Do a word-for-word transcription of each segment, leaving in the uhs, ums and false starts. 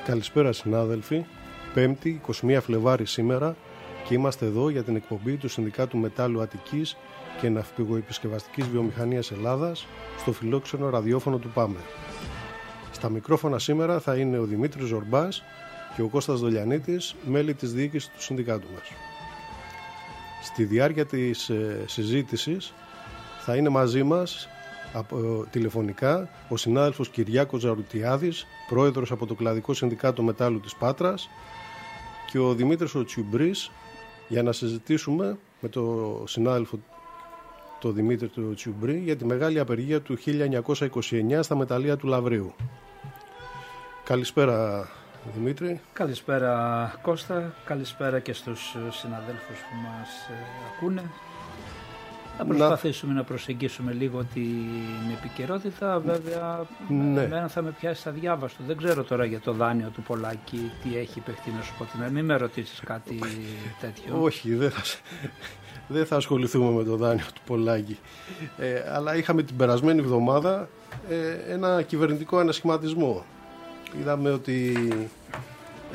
Καλησπέρα συνάδελφοι, Πέμπτη, εικοστή πρώτη Φλεβάρη σήμερα και είμαστε εδώ για την εκπομπή του Συνδικάτου Μετάλλου Αττικής και Ναυπηγοεπισκευαστικής Βιομηχανίας Ελλάδας στο φιλόξενο ραδιόφωνο του ΠΑΜΕ. Στα μικρόφωνα σήμερα θα είναι ο Δημήτρης Ζορμπάς και ο Κώστας Δολιανίτης, μέλη της διοίκησης του Συνδικάτου μας. Στη διάρκεια της ε, συζήτησης θα είναι μαζί μας από, τηλεφωνικά ο συνάδελφος Κυριάκος Ζαρουτιάδης, πρόεδρος από το Κλαδικό Συνδικάτο Μετάλλου της Πάτρας, και ο Δημήτρης ο Τσιουμπρής για να συζητήσουμε με τον συνάδελφο το Δημήτρη του Τσιουμπρή για τη μεγάλη απεργία του χίλια εννιακόσια είκοσι εννιά στα μεταλλεία του Λαβρίου. Καλησπέρα Δημήτρη. Καλησπέρα Κώστα, καλησπέρα και στους συναδέλφους που μας ακούνε. Θα προσπαθήσουμε να, να προσεγγίσουμε λίγο την επικαιρότητα. Βέβαια, ναι. Εμένα θα με πιάσει αδιάβαστο. Δεν ξέρω τώρα για το δάνειο του Πολάκη τι έχει παιχτεί, να σου πω την. Μην με ρωτήσεις κάτι τέτοιο. Όχι, δεν θα, δεν θα ασχοληθούμε με το δάνειο του Πολάκη. Ε, αλλά είχαμε την περασμένη εβδομάδα ε, ένα κυβερνητικό ανασχηματισμό. Είδαμε ότι ε,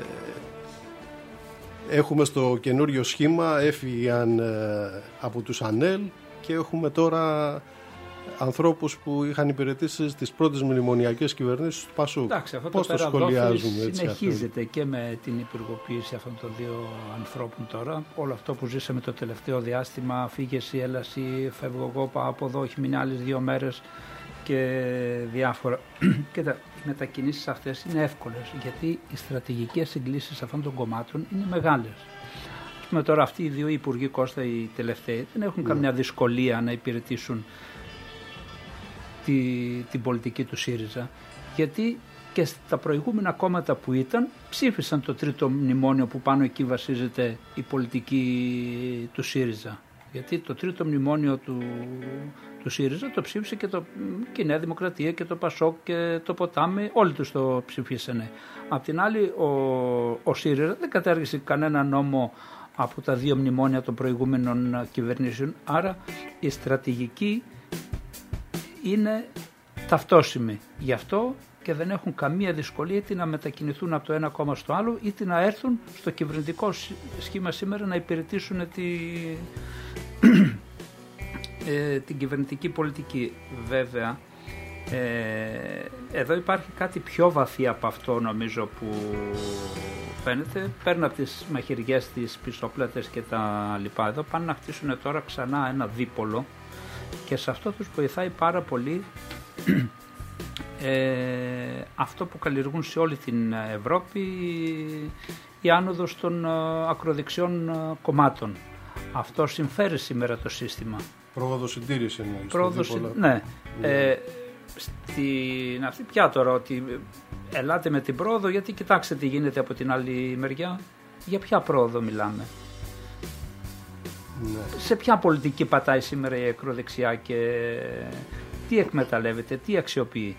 έχουμε στο καινούριο σχήμα, έφυγαν ε, από τους ΑΝΕΛ και έχουμε τώρα ανθρώπους που είχαν υπηρετήσει στις πρώτες μνημονιακές κυβερνήσεις του Πασούκ. Εντάξει, αυτό πώς το, το σχολιάζουμε έτσι? Συνεχίζεται αυτό και με την υπουργοποίηση αυτών των δύο ανθρώπων τώρα. Όλο αυτό που ζήσαμε το τελευταίο διάστημα, φύγεσαι, έλαση, φεύγω εγώ, πάω από εδώ, έχει μείνει άλλες δύο μέρες και διάφορα. Και τα, οι μετακινήσεις αυτές είναι εύκολες, γιατί οι στρατηγικές συγκλήσεις αυτών των κομμάτων είναι μεγάλες. Με τώρα αυτοί οι δύο υπουργοί, Κώστα, οι τελευταίοι, δεν έχουν mm. καμιά δυσκολία να υπηρετήσουν τη, την πολιτική του ΣΥΡΙΖΑ, γιατί και στα προηγούμενα κόμματα που ήταν ψήφισαν το τρίτο μνημόνιο που πάνω εκεί βασίζεται η πολιτική του ΣΥΡΙΖΑ. Γιατί το τρίτο μνημόνιο του, του ΣΥΡΙΖΑ το ψήφισε και, το, και η Νέα Δημοκρατία και το ΠΑΣΟΚ και το Ποτάμι, όλοι τους το ψηφίσανε. Απ' την άλλη ο, ο ΣΥΡΙΖΑ δεν κατάργησε κανένα νόμο από τα δύο μνημόνια των προηγούμενων κυβερνήσεων, άρα η στρατηγική είναι ταυτόσιμη. Γι' αυτό και δεν έχουν καμία δυσκολία είτε να μετακινηθούν από το ένα κόμμα στο άλλο, είτε να έρθουν στο κυβερνητικό σχήμα σήμερα να υπηρετήσουν τη, ε, την κυβερνητική πολιτική. Βέβαια, ε, εδώ υπάρχει κάτι πιο βαθύ από αυτό, νομίζω, που φαίνεται. Παίρνουν από τις μαχαιριές, τις πιστοπλέτες και τα λοιπά εδώ, πάνε να χτίσουν τώρα ξανά ένα δίπολο και σε αυτό τους βοηθάει πάρα πολύ ε, αυτό που καλλιεργούν σε όλη την Ευρώπη, η άνοδος των ακροδεξιών κομμάτων. Αυτό συμφέρει σήμερα το σύστημα. Πρόοδο συντήρηση εννοείς. Πρόοδο συντήρηση, ναι. Yeah. Ε, στην αυτή πια τώρα ότι ελάτε με την πρόοδο, γιατί κοιτάξτε τι γίνεται από την άλλη μεριά. Για ποια πρόοδο μιλάμε? Ναι. Σε ποια πολιτική πατάει σήμερα η ακροδεξιά και τι εκμεταλλεύεται, τι αξιοποιεί?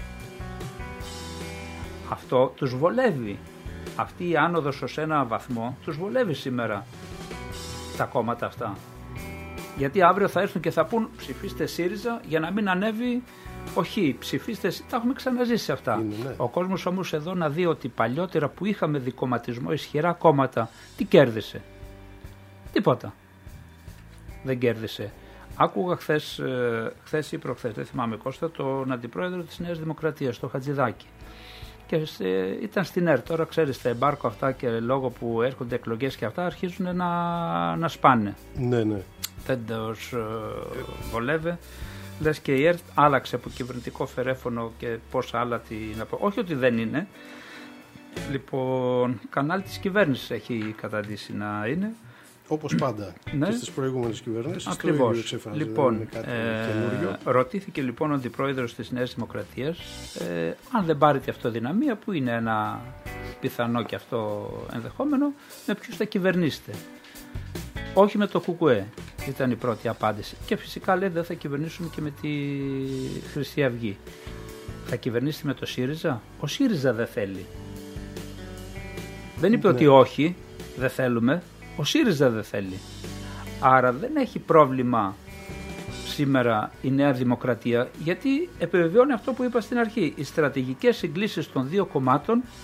Αυτό τους βολεύει. Αυτή η άνοδος ως ένα βαθμό τους βολεύει σήμερα τα κόμματα αυτά. Γιατί αύριο θα έρθουν και θα πούν ψηφίστε ΣΥΡΙΖΑ για να μην ανέβει. Όχι, ψηφίστε, τα έχουμε ξαναζήσει αυτά. Είναι, ναι. Ο κόσμος όμως εδώ να δει ότι παλιότερα που είχαμε δικομματισμό, ισχυρά κόμματα, τι κέρδισε? Τίποτα. Δεν κέρδισε. Άκουγα χθες, χθες ή προχθές, δεν θυμάμαι Κώστα, τον αντιπρόεδρο της Νέας Δημοκρατίας, τον Χατζηδάκη. Και σε, ήταν στην ΕΡΤ. Τώρα ξέρεις τα εμπάρκο αυτά και λόγω που έρχονται εκλογές και αυτά αρχίζουν να, να σπάνε. Ναι, ναι. Δεν τους ε, βολεύει. Λες και η ΕΡΤ άλλαξε από κυβερνητικό φερέφωνο και πόσα άλλα τι να πω. Όχι ότι δεν είναι. Λοιπόν, κανάλι της κυβέρνησης έχει καταντήσει να είναι. Όπως πάντα, ναι. Και στις προηγούμενες κυβερνήσεις. Ακριβώς. Λοιπόν, ε, ρωτήθηκε λοιπόν ο αντιπρόεδρος της Νέας Δημοκρατίας ε, αν δεν πάρετε αυτοδυναμία, που είναι ένα πιθανό και αυτό ενδεχόμενο, με ποιους θα κυβερνήσετε? Όχι με το ΚΚΕ, ήταν η πρώτη απάντηση. Και φυσικά λέει δεν θα κυβερνήσουμε και με τη Χρυσή Αυγή. Θα κυβερνήσετε με το ΣΥΡΙΖΑ? Ο ΣΥΡΙΖΑ δεν θέλει. Δεν είπε ναι. ότι όχι, δεν θέλουμε. Ο ΣΥΡΙΖΑ δεν θέλει. Άρα δεν έχει πρόβλημα σήμερα η Νέα Δημοκρατία, γιατί επιβεβαιώνει αυτό που είπα στην αρχή. Οι στρατηγικές συγκλήσεις των δύο κομμάτων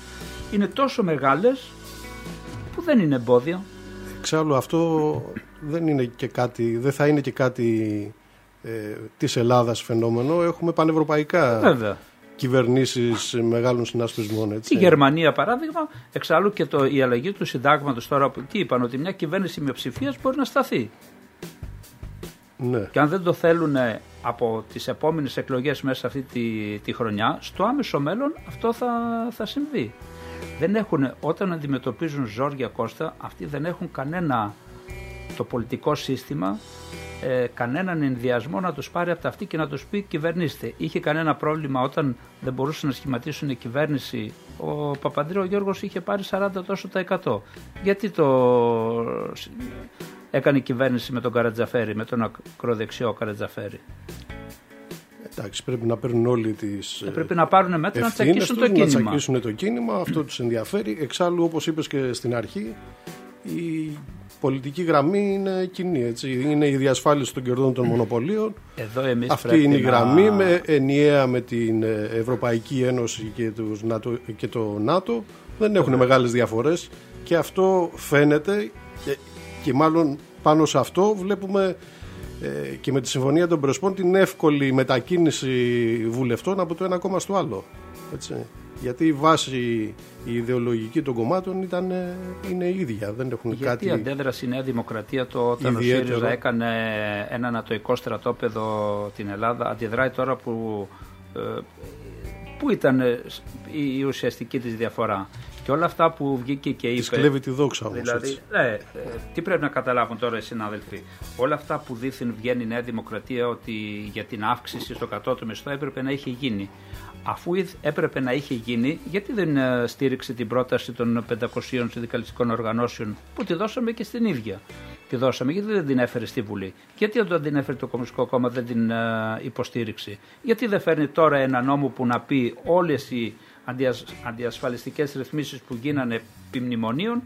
είναι τόσο μεγάλες που δεν είναι εμπόδιο. Εξάλλου αυτό δεν είναι και κάτι, δεν θα είναι και κάτι ε, της Ελλάδας φαινόμενο. Έχουμε πανευρωπαϊκά Βέβαια. κυβερνήσεις μεγάλων συνασπισμών. Έτσι. Η Γερμανία, παράδειγμα, εξάλλου και το, η αλλαγή του συντάγματος τώρα που τι είπαν, ότι μια κυβέρνηση μειοψηφίας μπορεί να σταθεί. Ναι. Και αν δεν το θέλουν από τις επόμενες εκλογές μέσα αυτή τη, τη χρονιά, στο άμεσο μέλλον αυτό θα, θα συμβεί. Δεν έχουν, όταν αντιμετωπίζουν Ζόρια Κώστα, αυτοί δεν έχουν κανένα το πολιτικό σύστημα, ε, κανέναν ενδιασμό να τους πάρει από τα αυτή και να τους πει κυβερνήστε. Είχε κανένα πρόβλημα όταν δεν μπορούσαν να σχηματίσουν η κυβέρνηση. Ο Παπανδρέου Γιώργος είχε πάρει σαράντα τόσο τα εκατό. Γιατί το έκανε η κυβέρνηση με τον Καρατζαφέρη, με τον ακροδεξιό Καρατζαφέρη? Εντάξει, πρέπει να παίρνουν όλοι τις ε, πρέπει να πάρουν μέτρα να τσακίσουν το να κίνημα. Να τσακίσουν το κίνημα, αυτό τους ενδιαφέρει. Εξάλλου, όπως είπες και στην αρχή, η πολιτική γραμμή είναι κοινή. Έτσι. Είναι η διασφάλιση των κερδών των μονοπωλίων. Εδώ εμείς αυτή είναι η γραμμή να... με ενιαία με την Ευρωπαϊκή Ένωση και, τους ΝΑΤΟ, και το ΝΑΤΟ. Δεν έχουν μεγάλες διαφορές και αυτό φαίνεται και, και μάλλον πάνω σε αυτό βλέπουμε ε, και με τη Συμφωνία των Πρεσπών την εύκολη μετακίνηση βουλευτών από το ένα κόμμα στο άλλο. Έτσι. Γιατί η βάση η ιδεολογική των κομμάτων ήταν, είναι ίδια. Δεν έχουν Γιατί κάτι. Γιατί αντέδρασε η Νέα Δημοκρατία το, όταν ιδιαίτερο. Ο ΣΥΡΙΖΑ έκανε ένα ανατοϊκό στρατόπεδο την Ελλάδα, αντιδράει τώρα που, ε, που ήταν η ουσιαστική της διαφορά. Και όλα αυτά που βγήκε και είπε. Της κλέβει τη δόξα όμως. Δηλαδή, ε, ε, τι πρέπει να καταλάβουν τώρα οι συνάδελφοι? Όλα αυτά που δήθεν βγαίνει η Νέα Δημοκρατία ότι για την αύξηση στο κατώτατο μισθό έπρεπε να είχε γίνει. Αφού έπρεπε να είχε γίνει, γιατί δεν στήριξε την πρόταση των πεντακοσίων συνδικαλιστικών οργανώσεων που τη δώσαμε και στην ίδια? Τη δώσαμε, γιατί δεν την έφερε στη Βουλή? Γιατί όταν την έφερε το Κομμουνιστικό Κόμμα δεν την υποστήριξε? Γιατί δεν φέρνει τώρα ένα νόμο που να πει όλες οι αντιασφαλιστικές ρυθμίσεις που γίνανε επί μνημονίων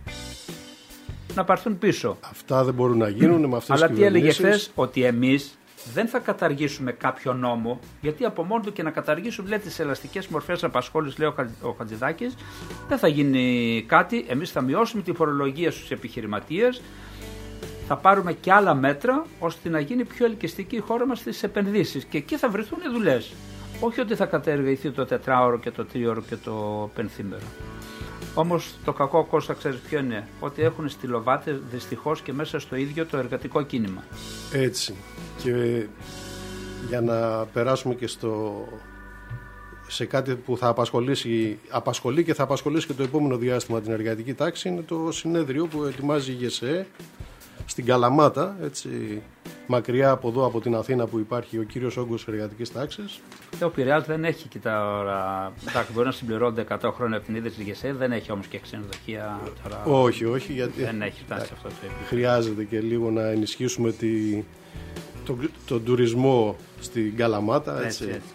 να πάρθουν πίσω? Αυτά δεν μπορούν να γίνουν με αυτές τις κυβερνήσεις. Αλλά τι έλεγε χθες? Ότι εμείς δεν θα καταργήσουμε κάποιο νόμο, γιατί από μόνο του και να καταργήσουμε, λέει, τις ελαστικές μορφές απασχόλησης, λέει ο Χατζηδάκης, δεν θα γίνει κάτι. Εμείς θα μειώσουμε τη φορολογία στους επιχειρηματίες, θα πάρουμε και άλλα μέτρα ώστε να γίνει πιο ελκυστική η χώρα μας στις επενδύσεις και εκεί θα βρεθούν οι δουλειές. Όχι ότι θα κατεργηθεί το τετράωρο και το τρίωρο και το πενθήμερο. Όμως το κακό, Κώστα, ξέρεις ποιο είναι? Ότι έχουν στυλοβάτες δυστυχώς και μέσα στο ίδιο το εργατικό κίνημα. Έτσι. Και για να περάσουμε και στο, σε κάτι που θα απασχολήσει, απασχολεί και θα απασχολήσει και το επόμενο διάστημα την εργατική τάξη, είναι το συνέδριο που ετοιμάζει η ΓΕΣΕ στην Καλαμάτα, έτσι, μακριά από εδώ από την Αθήνα που υπάρχει ο κύριος όγκος εργατικής τάξης. Ο Πειραιάς δεν έχει και τα ώρα. Εντάξει, μπορεί να συμπληρώνονται εκατό χρόνια από την ίδρυση της ΓΕΣΕ, δεν έχει όμως και ξενοδοχεία τώρα. Όχι, όχι, γιατί δεν έχει φτάσει σε αυτό το επίπεδο. Χρειάζεται και λίγο να ενισχύσουμε τη, το, τον τουρισμό στην Καλαμάτα. Έτσι. Έτσι,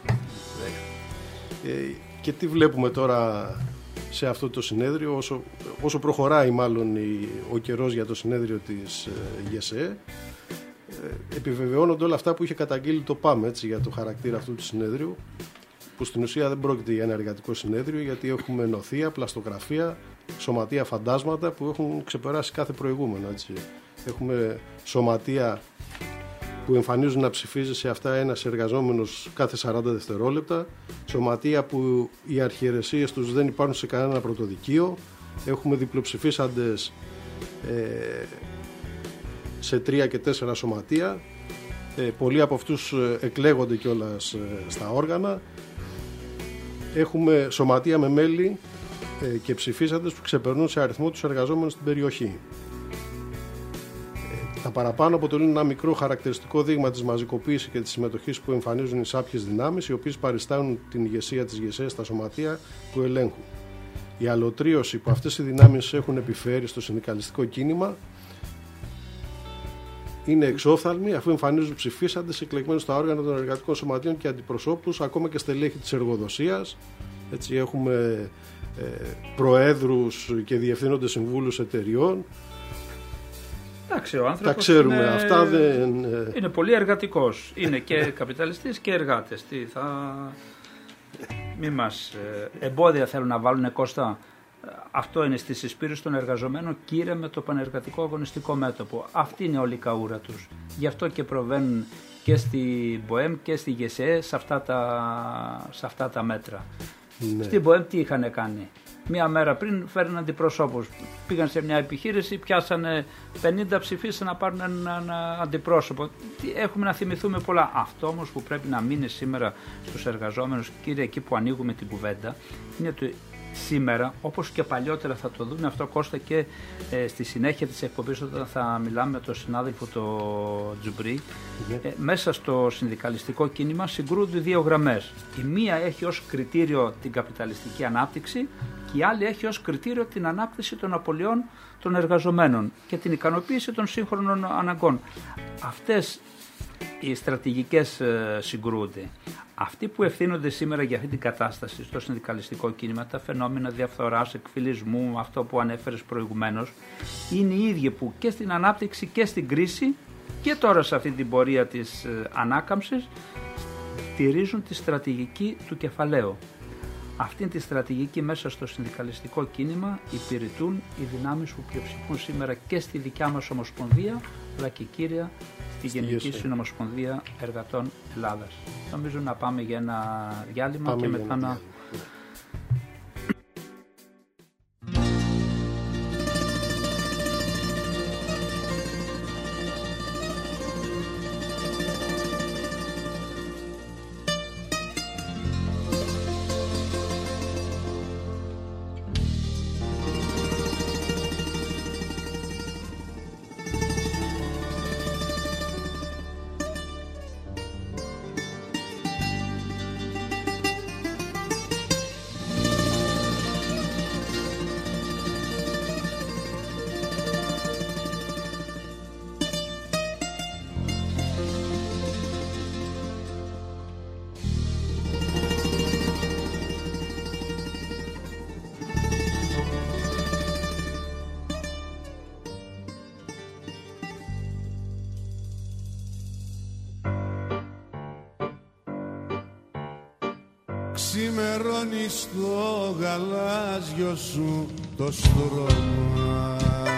έτσι. Ε, και τι βλέπουμε τώρα σε αυτό το συνέδριο, όσο, όσο προχωράει μάλλον η, ο καιρός για το συνέδριο της ε, ΓΕΣΕ, ε, επιβεβαιώνονται όλα αυτά που είχε καταγγείλει το ΠΑΜ, έτσι, για το χαρακτήρα αυτού του συνέδριου, που στην ουσία δεν πρόκειται για ένα εργατικό συνέδριο, γιατί έχουμε νοθεία, πλαστογραφία, σωματεία φαντάσματα που έχουν ξεπεράσει κάθε προηγούμενο. Έτσι. Έχουμε σωματεία που εμφανίζουν να ψηφίζει σε αυτά ένας εργαζόμενος κάθε σαράντα δευτερόλεπτα, σωματεία που οι αρχιερεσίες τους δεν υπάρχουν σε κανένα πρωτοδικείο, έχουμε διπλοψηφίσαντες ε, σε τρία και τέσσερα σωματεία, ε, πολλοί από αυτούς εκλέγονται κιόλας ε, στα όργανα, έχουμε σωματεία με μέλη ε, και ψηφίσαντες που ξεπερνούν σε αριθμό τους εργαζόμενους στην περιοχή. Τα παραπάνω αποτελούν ένα μικρό χαρακτηριστικό δείγμα της μαζικοποίησης και της συμμετοχής που εμφανίζουν οι σάπιες δυνάμεις, οι οποίες παριστάνουν την ηγεσία της ΓΕΣΕ στα σωματεία που ελέγχουν. Η αλωτρίωση που αυτές οι δυνάμεις έχουν επιφέρει στο συνδικαλιστικό κίνημα είναι εξόφθαλμη, αφού εμφανίζουν ψηφίσαντες εκλεγμένους στα όργανα των εργατικών σωματείων και αντιπροσώπους, ακόμα και στελέχη της εργοδοσίας. Έτσι, έχουμε ε, προέδρους και διευθύνοντες συμβούλους εταιριών. Εντάξει, ο άνθρωπος τα ξέρουμε, είναι, αυτά δεν... είναι πολύ εργατικός. Είναι και καπιταλιστής και εργάτες. Τι θα... Μη μας... Εμπόδια θέλουν να βάλουν, Κώστα, Αυτό είναι στη συσπήρωση των εργαζομένων, κύριε, με το πανεργατικό αγωνιστικό μέτωπο. Αυτή είναι όλη η καούρα τους. Γι' αυτό και προβαίνουν και στη ΜΠΟΕΜ και στη ΓΕΣΕ σε αυτά τα, σε αυτά τα μέτρα. Ναι. Στην ΜΠΟΕΜ τι είχαν κάνει? Μία μέρα πριν φέρνουν αντιπροσώπους. Πήγαν σε μια επιχείρηση, πιάσανε πενήντα, ψηφίσαν να πάρουν έναν αντιπρόσωπο. Έχουμε να θυμηθούμε πολλά. Αυτό όμως που πρέπει να μείνει σήμερα στους εργαζόμενους, κύριε, εκεί που ανοίγουμε την κουβέντα, είναι ότι σήμερα, όπως και παλιότερα, θα το δούμε αυτό, Κώστα, και ε, στη συνέχεια της εκπομπής, όταν θα μιλάμε με τον συνάδελφο το Τζουμπρί, yeah. ε, μέσα στο συνδικαλιστικό κίνημα συγκρούνται δύο γραμμές. Η μία έχει ως κριτήριο την καπιταλιστική ανάπτυξη και η άλλη έχει ως κριτήριο την ανάπτυξη των απολειών των εργαζομένων και την ικανοποίηση των σύγχρονων αναγκών. Αυτές οι στρατηγικές ε, συγκρούνται. Αυτοί που ευθύνονται σήμερα για αυτή την κατάσταση στο συνδικαλιστικό κίνημα, τα φαινόμενα διαφθοράς, εκφυλισμού, αυτό που ανέφερες προηγουμένως, είναι οι ίδιοι που και στην ανάπτυξη και στην κρίση και τώρα σε αυτή την πορεία της ε, ανάκαμψης στηρίζουν τη στρατηγική του κεφαλαίου. Αυτή τη στρατηγική μέσα στο συνδικαλιστικό κίνημα υπηρετούν οι δυνάμεις που πλειοψηφούν σήμερα και στη δικιά μας Ομοσπονδία, αλλά και κύρια στη Γενική Συνομοσπονδία Εργατών Ελλάδας. Νομίζω να πάμε για ένα διάλειμμα πάμε και μετά να... Ξημερώνει στο γαλάζιο σου το στρώμα,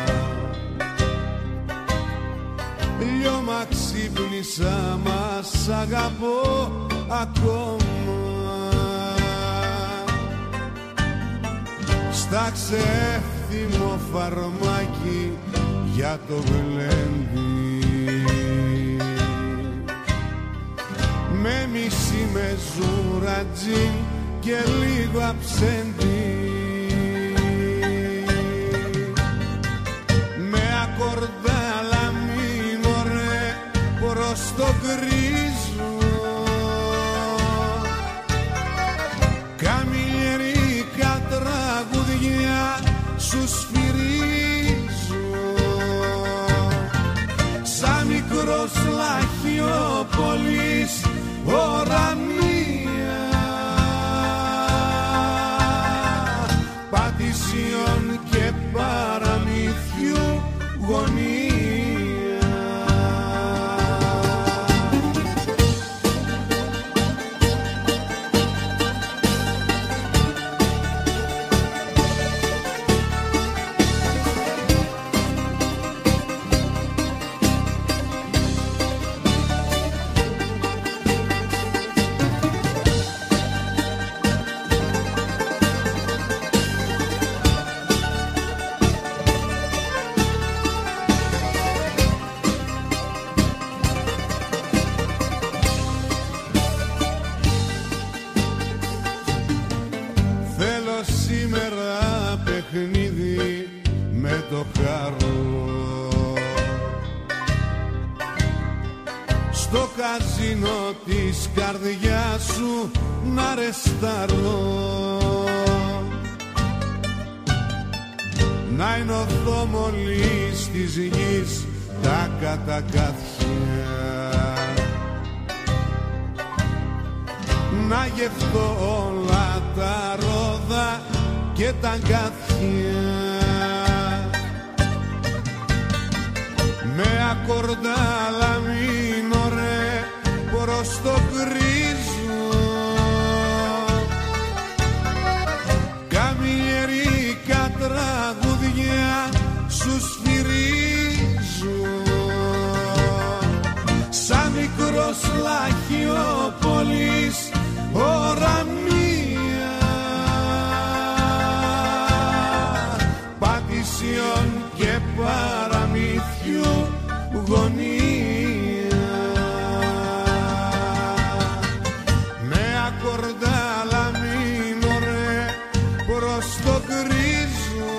λιώμα ξύπνησα μα σ' αγαπώ ακόμα. Στα ξέφθυμο φαρμάκι για το γλέντι, με μισή μεζούρα τζιν και λίγο αψέντι, με ακορδάλα μη μωρέ προς το γκρίζο, καμιλιέρικα τραγουδιά σου σφυρίζω, σαν μικρός λαχιόπολης ώρα μία, πατησιών και παραμυθιού γωνία. Στο καζίνο της καρδιάς σου να ρεστάρω, να ενωθώ μόλις της γης τα κατακάθια, να γευτώ όλα τα ρόδα και τα αγκάθια, με ακορδάλα μήνωρε προς το γκρίζο, καμιλιέρικα Λαχιόπολης ώρα μία, πατησιών και παραμύθιου γωνία, με ακορδάλα μήνωρε προς το γκρίζο,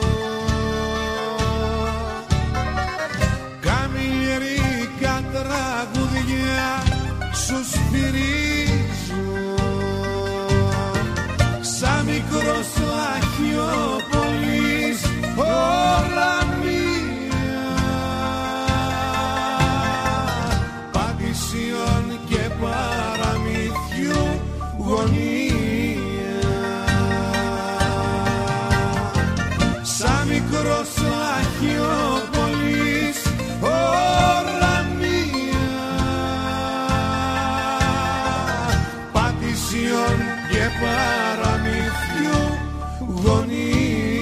καμιλιερικά τραγουδιά σου σφυρίζω, σαν μικρός Λαχιόπολης ώρα μία, πατησιών και παραμύθιου γωνία, σαν μικρός Λαχιόπολης ώρα μία, πατησιών και παραμύθιου γωνία.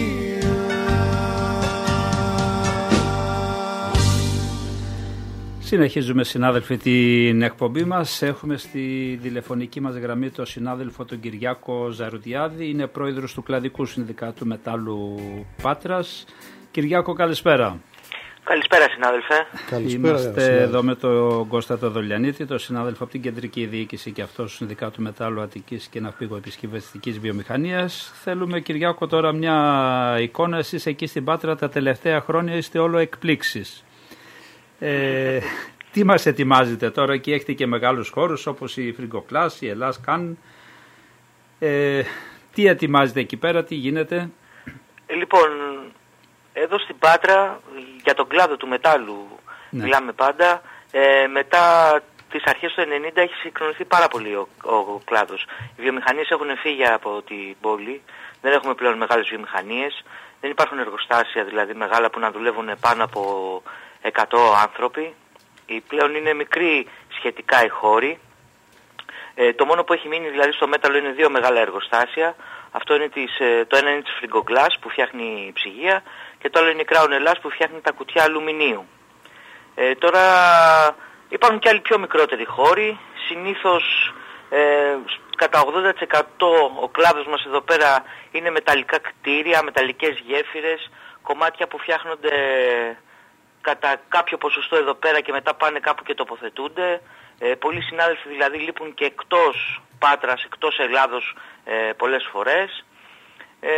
Συνεχίζουμε, συνάδελφοι, την εκπομπή μας. Έχουμε στη τηλεφωνική μας γραμμή τον συνάδελφο τον Κυριάκο Ζαρουδιάδη. Είναι πρόεδρος του Κλαδικού Συνδικάτου Μετάλλου Πάτρας. Κυριάκο, καλησπέρα. Καλησπέρα, συνάδελφε. Καλησπέρα, Είμαστε συνάδελφε. Εδώ με τον Κώστα το Δολιανίτη, τον συνάδελφο από την Κεντρική Διοίκηση και αυτό του Συνδικάτου Μετάλλου Αττικής και Ναυπηγοεπισκευαστικής Βιομηχανίας. Θέλουμε, Κυριάκο, τώρα μια εικόνα. Εσείς εκεί στην Πάτρα τα τελευταία χρόνια είστε όλο εκπλήξεις. Ε, τι μας ετοιμάζετε τώρα? Και έχετε και μεγάλους χώρους όπως η Φριγκοκλάς, η Ελλάς Καν. Ε, τι ετοιμάζετε εκεί πέρα, τι γίνεται? Λοιπόν, εδώ στην Πάτρα για τον κλάδο του μετάλλου, ναι, μιλάμε πάντα. Ε, μετά τις αρχές του ενενήντα έχει συγχρονιστεί πάρα πολύ ο, ο, ο κλάδος. Οι βιομηχανίες έχουν φύγει από την πόλη, δεν έχουμε πλέον μεγάλες βιομηχανίες, δεν υπάρχουν εργοστάσια δηλαδή μεγάλα που να δουλεύουν πάνω από εκατό άνθρωποι. Οι πλέον είναι μικροί σχετικά οι χώροι. Ε, το μόνο που έχει μείνει δηλαδή στο μέταλλο είναι δύο μεγάλα εργοστάσια. Αυτό είναι της, το ένα είναι της Φριγκογκλάς που φτιάχνει ψυγεία και το άλλο είναι η Crown Ελλάς που φτιάχνει τα κουτιά αλουμινίου. Ε, τώρα υπάρχουν και άλλοι πιο μικρότεροι χώροι. Συνήθως ε, κατά ογδόντα τοις εκατό ο κλάδος μας εδώ πέρα είναι μεταλλικά κτίρια, μεταλλικές γέφυρες, κομμάτια που φτιάχνονται κατά κάποιο ποσοστό εδώ πέρα και μετά πάνε κάπου και τοποθετούνται. Ε, πολλοί συνάδελφοι δηλαδή λείπουν και εκτός Πάτρας, εκτός Ελλάδος ε, πολλές φορές. Ε,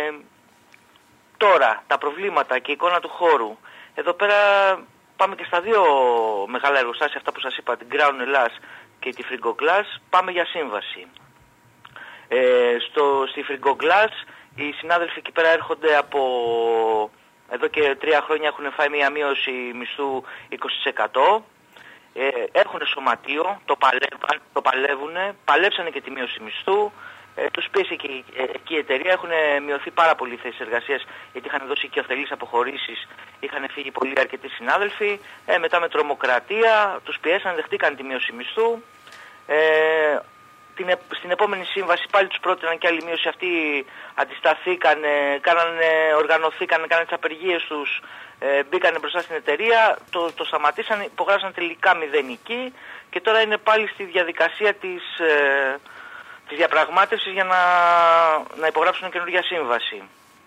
τώρα, τα προβλήματα και η εικόνα του χώρου. Εδώ πέρα πάμε και στα δύο μεγάλα εργοστάσια, αυτά που σας είπα, την Crown Ελλάς και τη Φριγκογκλάς, πάμε για σύμβαση. Ε, στο, στη Φριγκογκλάς οι συνάδελφοι εκεί πέρα έρχονται από... Εδώ και τρία χρόνια έχουν φάει μια μείωση μισθού είκοσι τοις εκατό. Ε, έχουν σωματείο, το, παλεύουν, το παλεύουν, παλέψανε και τη μείωση μισθού. Ε, τους πίεσε και ε, εκεί η εταιρεία, έχουν μειωθεί πάρα πολύ οι θέσεις εργασίας γιατί είχαν δώσει και ωφελείς αποχωρήσεις, είχαν φύγει πολλοί αρκετοί συνάδελφοι. Ε, μετά με τρομοκρατία τους πιέσαν, δεχτήκαν τη μείωση μισθού. Ε, την, στην επόμενη σύμβαση πάλι τους πρότειναν και άλλη μείωση, αυτοί αντισταθήκαν, κάνανε, οργανωθήκαν, κάνανε τις απεργίες τους, ε, μπήκανε μπροστά στην εταιρεία, το, το σταματήσαν, υπογράψαν τελικά μηδενική και τώρα είναι πάλι στη διαδικασία της, ε, της διαπραγμάτευσης για να, να υπογράψουν καινούργια σύμβαση.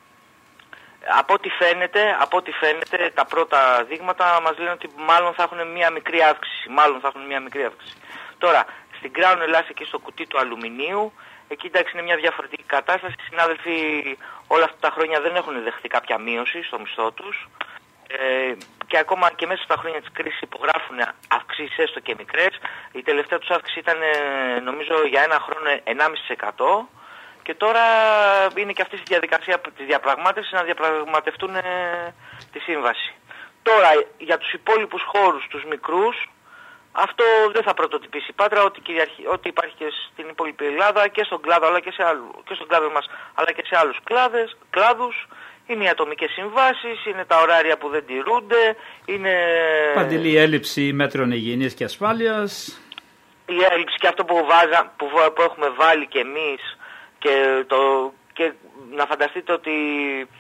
Από ό,τι φαίνεται, από ό,τι φαίνεται, τα πρώτα δείγματα μας λένε ότι μάλλον θα έχουν μια μικρή αύξηση, μάλλον θα έχουν μια μικρή αύξηση. Τώρα, στην Crown Ελλάς και στο κουτί του αλουμινίου, εκεί εντάξει είναι μια διαφορετική κατάσταση. Οι συνάδελφοι όλα αυτά τα χρόνια δεν έχουν δεχτεί κάποια μείωση στο μισθό τους. Ε, και ακόμα και μέσα στα χρόνια της κρίσης υπογράφουν αυξήσεις έστω και μικρές. Η τελευταία τους αύξηση ήταν νομίζω για ένα χρόνο ενάμιση τοις εκατό και τώρα είναι και αυτή η διαδικασία της διαπραγμάτευσης να διαπραγματευτούν ε, τη σύμβαση. Τώρα για τους υπόλοιπους χώρους, τους μικρούς, αυτό δεν θα πρωτοτυπήσει η Πάτρα, ότι, ότι υπάρχει και στην υπόλοιπη Ελλάδα και στον κλάδο, αλλά και, σε άλλου, και στον κλάδο μας, αλλά και σε άλλους κλάδες, κλάδους. Είναι οι ατομικές συμβάσεις, είναι τα ωράρια που δεν τηρούνται, είναι... Παντελή έλλειψη μέτρων υγιεινής και ασφάλειας. Η έλλειψη και αυτό που, βάζα, που, που έχουμε βάλει και εμείς και, το, και να φανταστείτε ότι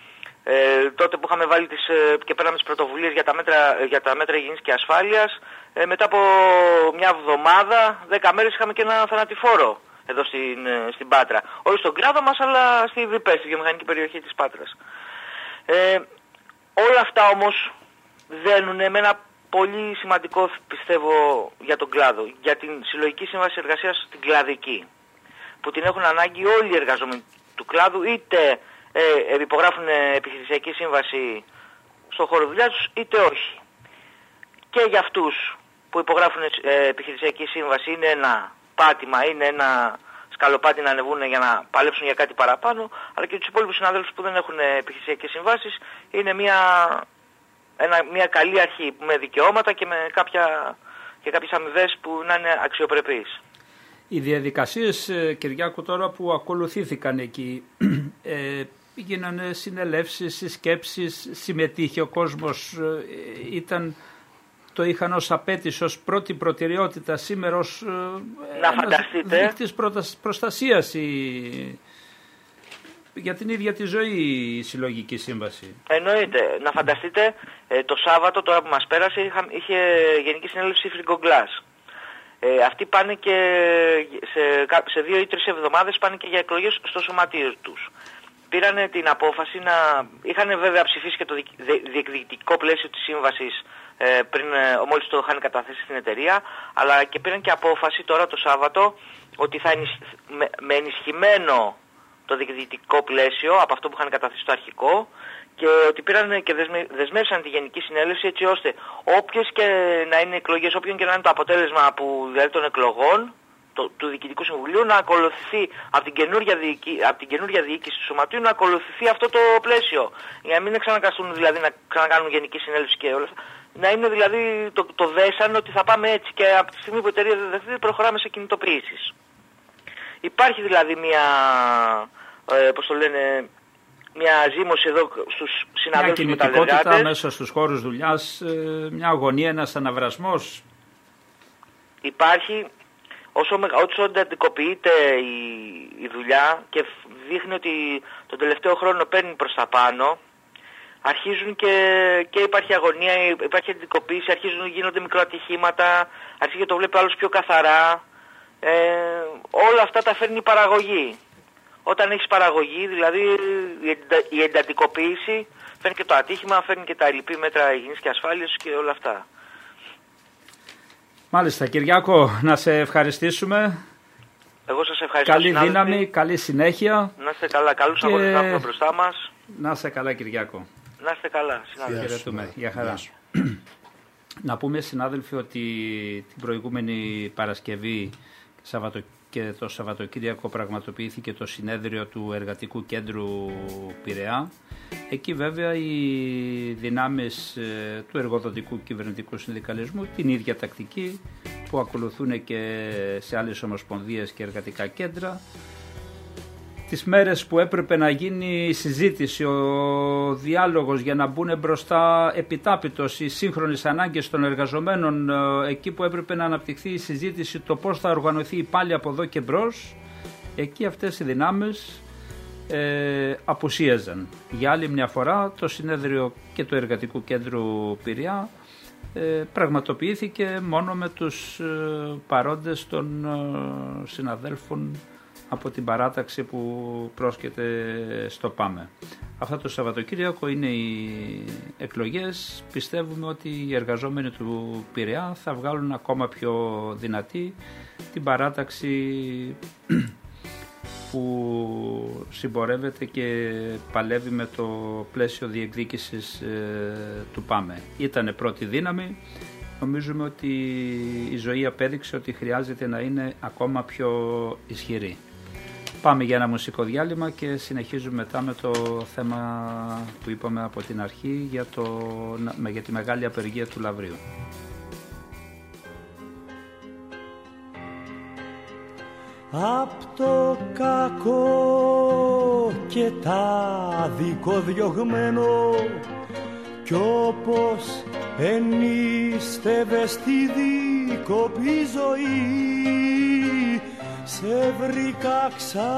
Ε, τότε που είχαμε βάλει τις, ε, και πέραμε τις πρωτοβουλίες για τα μέτρα, για τα μέτρα υγιεινής και ασφάλειας, ε, μετά από μια εβδομάδα, δέκα μέρες είχαμε και ένα θανατηφόρο εδώ στην, στην Πάτρα. Όχι στον κλάδο μας, αλλά στη ΒΠΕ, στη βιομηχανική περιοχή της Πάτρας. Ε, όλα αυτά όμως δένουν με ένα πολύ σημαντικό, πιστεύω, για τον κλάδο, για την συλλογική σύμβαση εργασίας στην κλαδική, που την έχουν ανάγκη όλοι οι εργαζόμενοι του κλάδου, είτε ε, υπογράφουν επιχειρησιακή σύμβαση στον χώρο δουλειάς τους, είτε όχι. Και για αυτούς που υπογράφουν ε, επιχειρησιακή σύμβαση είναι ένα πάτημα, είναι ένα σκαλοπάτι να ανεβούν για να παλέψουν για κάτι παραπάνω, αλλά και τους υπόλοιπους συναδέλφους που δεν έχουν επιχειρησιακές συμβάσεις είναι μια, ένα, μια καλή αρχή με δικαιώματα και με κάποια, και κάποιες αμοιβές που να είναι αξιοπρεπείς. Οι διαδικασίες, Κυριάκου, τώρα που ακολουθήθηκαν εκεί, ε, γίνανε συνελεύσεις, συσκέψεις, συμμετείχε ο κόσμος, ε, ήταν... Το είχαν ως απέτηση, ως πρώτη προτεραιότητα σήμερα ως ένας δείκτης προστασίας η... για την ίδια τη ζωή η συλλογική σύμβαση. Εννοείται. Να φανταστείτε, το Σάββατο τώρα που μας πέρασε είχα, είχε γενική συνέλευση Φριγκογκλάς. Ε, αυτοί πάνε και σε, σε δύο ή τρεις εβδομάδες πάνε και για εκλογές στο σωματείο τους. Πήρανε την απόφαση να... Είχαν βέβαια ψηφίσει και το διεκδικητικό πλαίσιο της σύμβασης ε, πριν ε, μόλις το είχαν καταθέσει στην εταιρεία, αλλά και πήραν και απόφαση τώρα το Σάββατο ότι θα ενισχυ... με, με ενισχυμένο το διεκδικητικό πλαίσιο από αυτό που είχαν καταθέσει στο αρχικό, και ότι πήραν και δεσμε... δεσμεύσαν τη Γενική Συνέλευση έτσι ώστε όποιες και να είναι εκλογές, όποιον και να είναι το αποτέλεσμα που, δηλαδή των εκλογών, Το, του Διοικητικού Συμβουλίου, να ακολουθηθεί από την καινούργια, διοίκη, από την καινούργια διοίκηση του Σωματείου, να ακολουθηθεί αυτό το πλαίσιο. Για να μην ξανακαστούν, δηλαδή να ξανακάνουν Γενική Συνέλευση και όλα αυτά. Να είναι δηλαδή το, το δέσαν ότι θα πάμε έτσι, και από τη στιγμή που η εταιρεία δεν δεχτεί προχωράμε σε κινητοποιήσεις. Υπάρχει δηλαδή μια, ε, πώς το λένε, μια ζήμωση εδώ στους συναδέλφους μεταλλεργάτες. Μια κινητικότητα μέσα στους χώρους δουλειάς, ε, μια αγωνία, ένας αναβρασμός. Υπάρχει. Όσο, όσο εντατικοποιείται η, η δουλειά και δείχνει ότι τον τελευταίο χρόνο παίρνει προς τα πάνω, αρχίζουν και, και υπάρχει αγωνία, υπάρχει εντατικοποίηση, αρχίζουν γίνονται μικροατυχήματα, αρχίζει και το βλέπει άλλος πιο καθαρά. Ε, όλα αυτά τα φέρνει η παραγωγή. Όταν έχεις παραγωγή, δηλαδή η, εντα, η εντατικοποίηση φέρνει και το ατύχημα, φέρνει και τα λοιπή μέτρα υγιεινής και ασφάλειας και όλα αυτά. Μάλιστα, Κυριάκο, να σε ευχαριστήσουμε. Εγώ σας ευχαριστώ. Καλή δύναμη, συνάδελφοι. Καλή συνέχεια. Να είστε καλά, καλούς αγώνες και... να έχουμε μπροστά μας. Να είστε καλά, Κυριάκο. Να είστε καλά, συνάδελφοι. Χαιρετούμε. Γεια χαρά. Να πούμε, συνάδελφοι, ότι την προηγούμενη Παρασκευή και το Σαββατοκύριακο πραγματοποιήθηκε το συνέδριο του Εργατικού Κέντρου Πειραιά. Εκεί βέβαια οι δυνάμεις του εργοδοτικού κυβερνητικού συνδικαλισμού, την ίδια τακτική που ακολουθούν και σε άλλες ομοσπονδίες και εργατικά κέντρα, τις μέρες που έπρεπε να γίνει η συζήτηση, ο διάλογος για να μπουν μπροστά επιτάπητος οι σύγχρονες ανάγκες των εργαζομένων, εκεί που έπρεπε να αναπτυχθεί η συζήτηση το πώς θα οργανωθεί πάλι από εδώ και μπρος, εκεί αυτές οι δυνάμεις ε, απουσίαζαν. Για άλλη μια φορά το συνέδριο και του Εργατικού Κέντρου Πειραιά ε, πραγματοποιήθηκε μόνο με τους ε, παρόντες των ε, συναδέλφων από την παράταξη που πρόσκειται στο ΠΑΜΕ. Αυτό το Σαββατοκύριακο είναι οι εκλογές. Πιστεύουμε ότι οι εργαζόμενοι του Πειραιά θα βγάλουν ακόμα πιο δυνατή την παράταξη που συμπορεύεται και παλεύει με το πλαίσιο διεκδίκησης ε, του ΠΑΜΕ. Ήτανε πρώτη δύναμη. Νομίζουμε ότι η ζωή απέδειξε ότι χρειάζεται να είναι ακόμα πιο ισχυρή. Πάμε για ένα μουσικό διάλειμμα και συνεχίζουμε μετά με το θέμα που είπαμε από την αρχή για, το, για τη μεγάλη απεργία του Λαυρίου. Απ' το κακό και τα δικοδιωγμένο κι όπως ενίστευε στη δίκοπη ζωή, σε βρήκα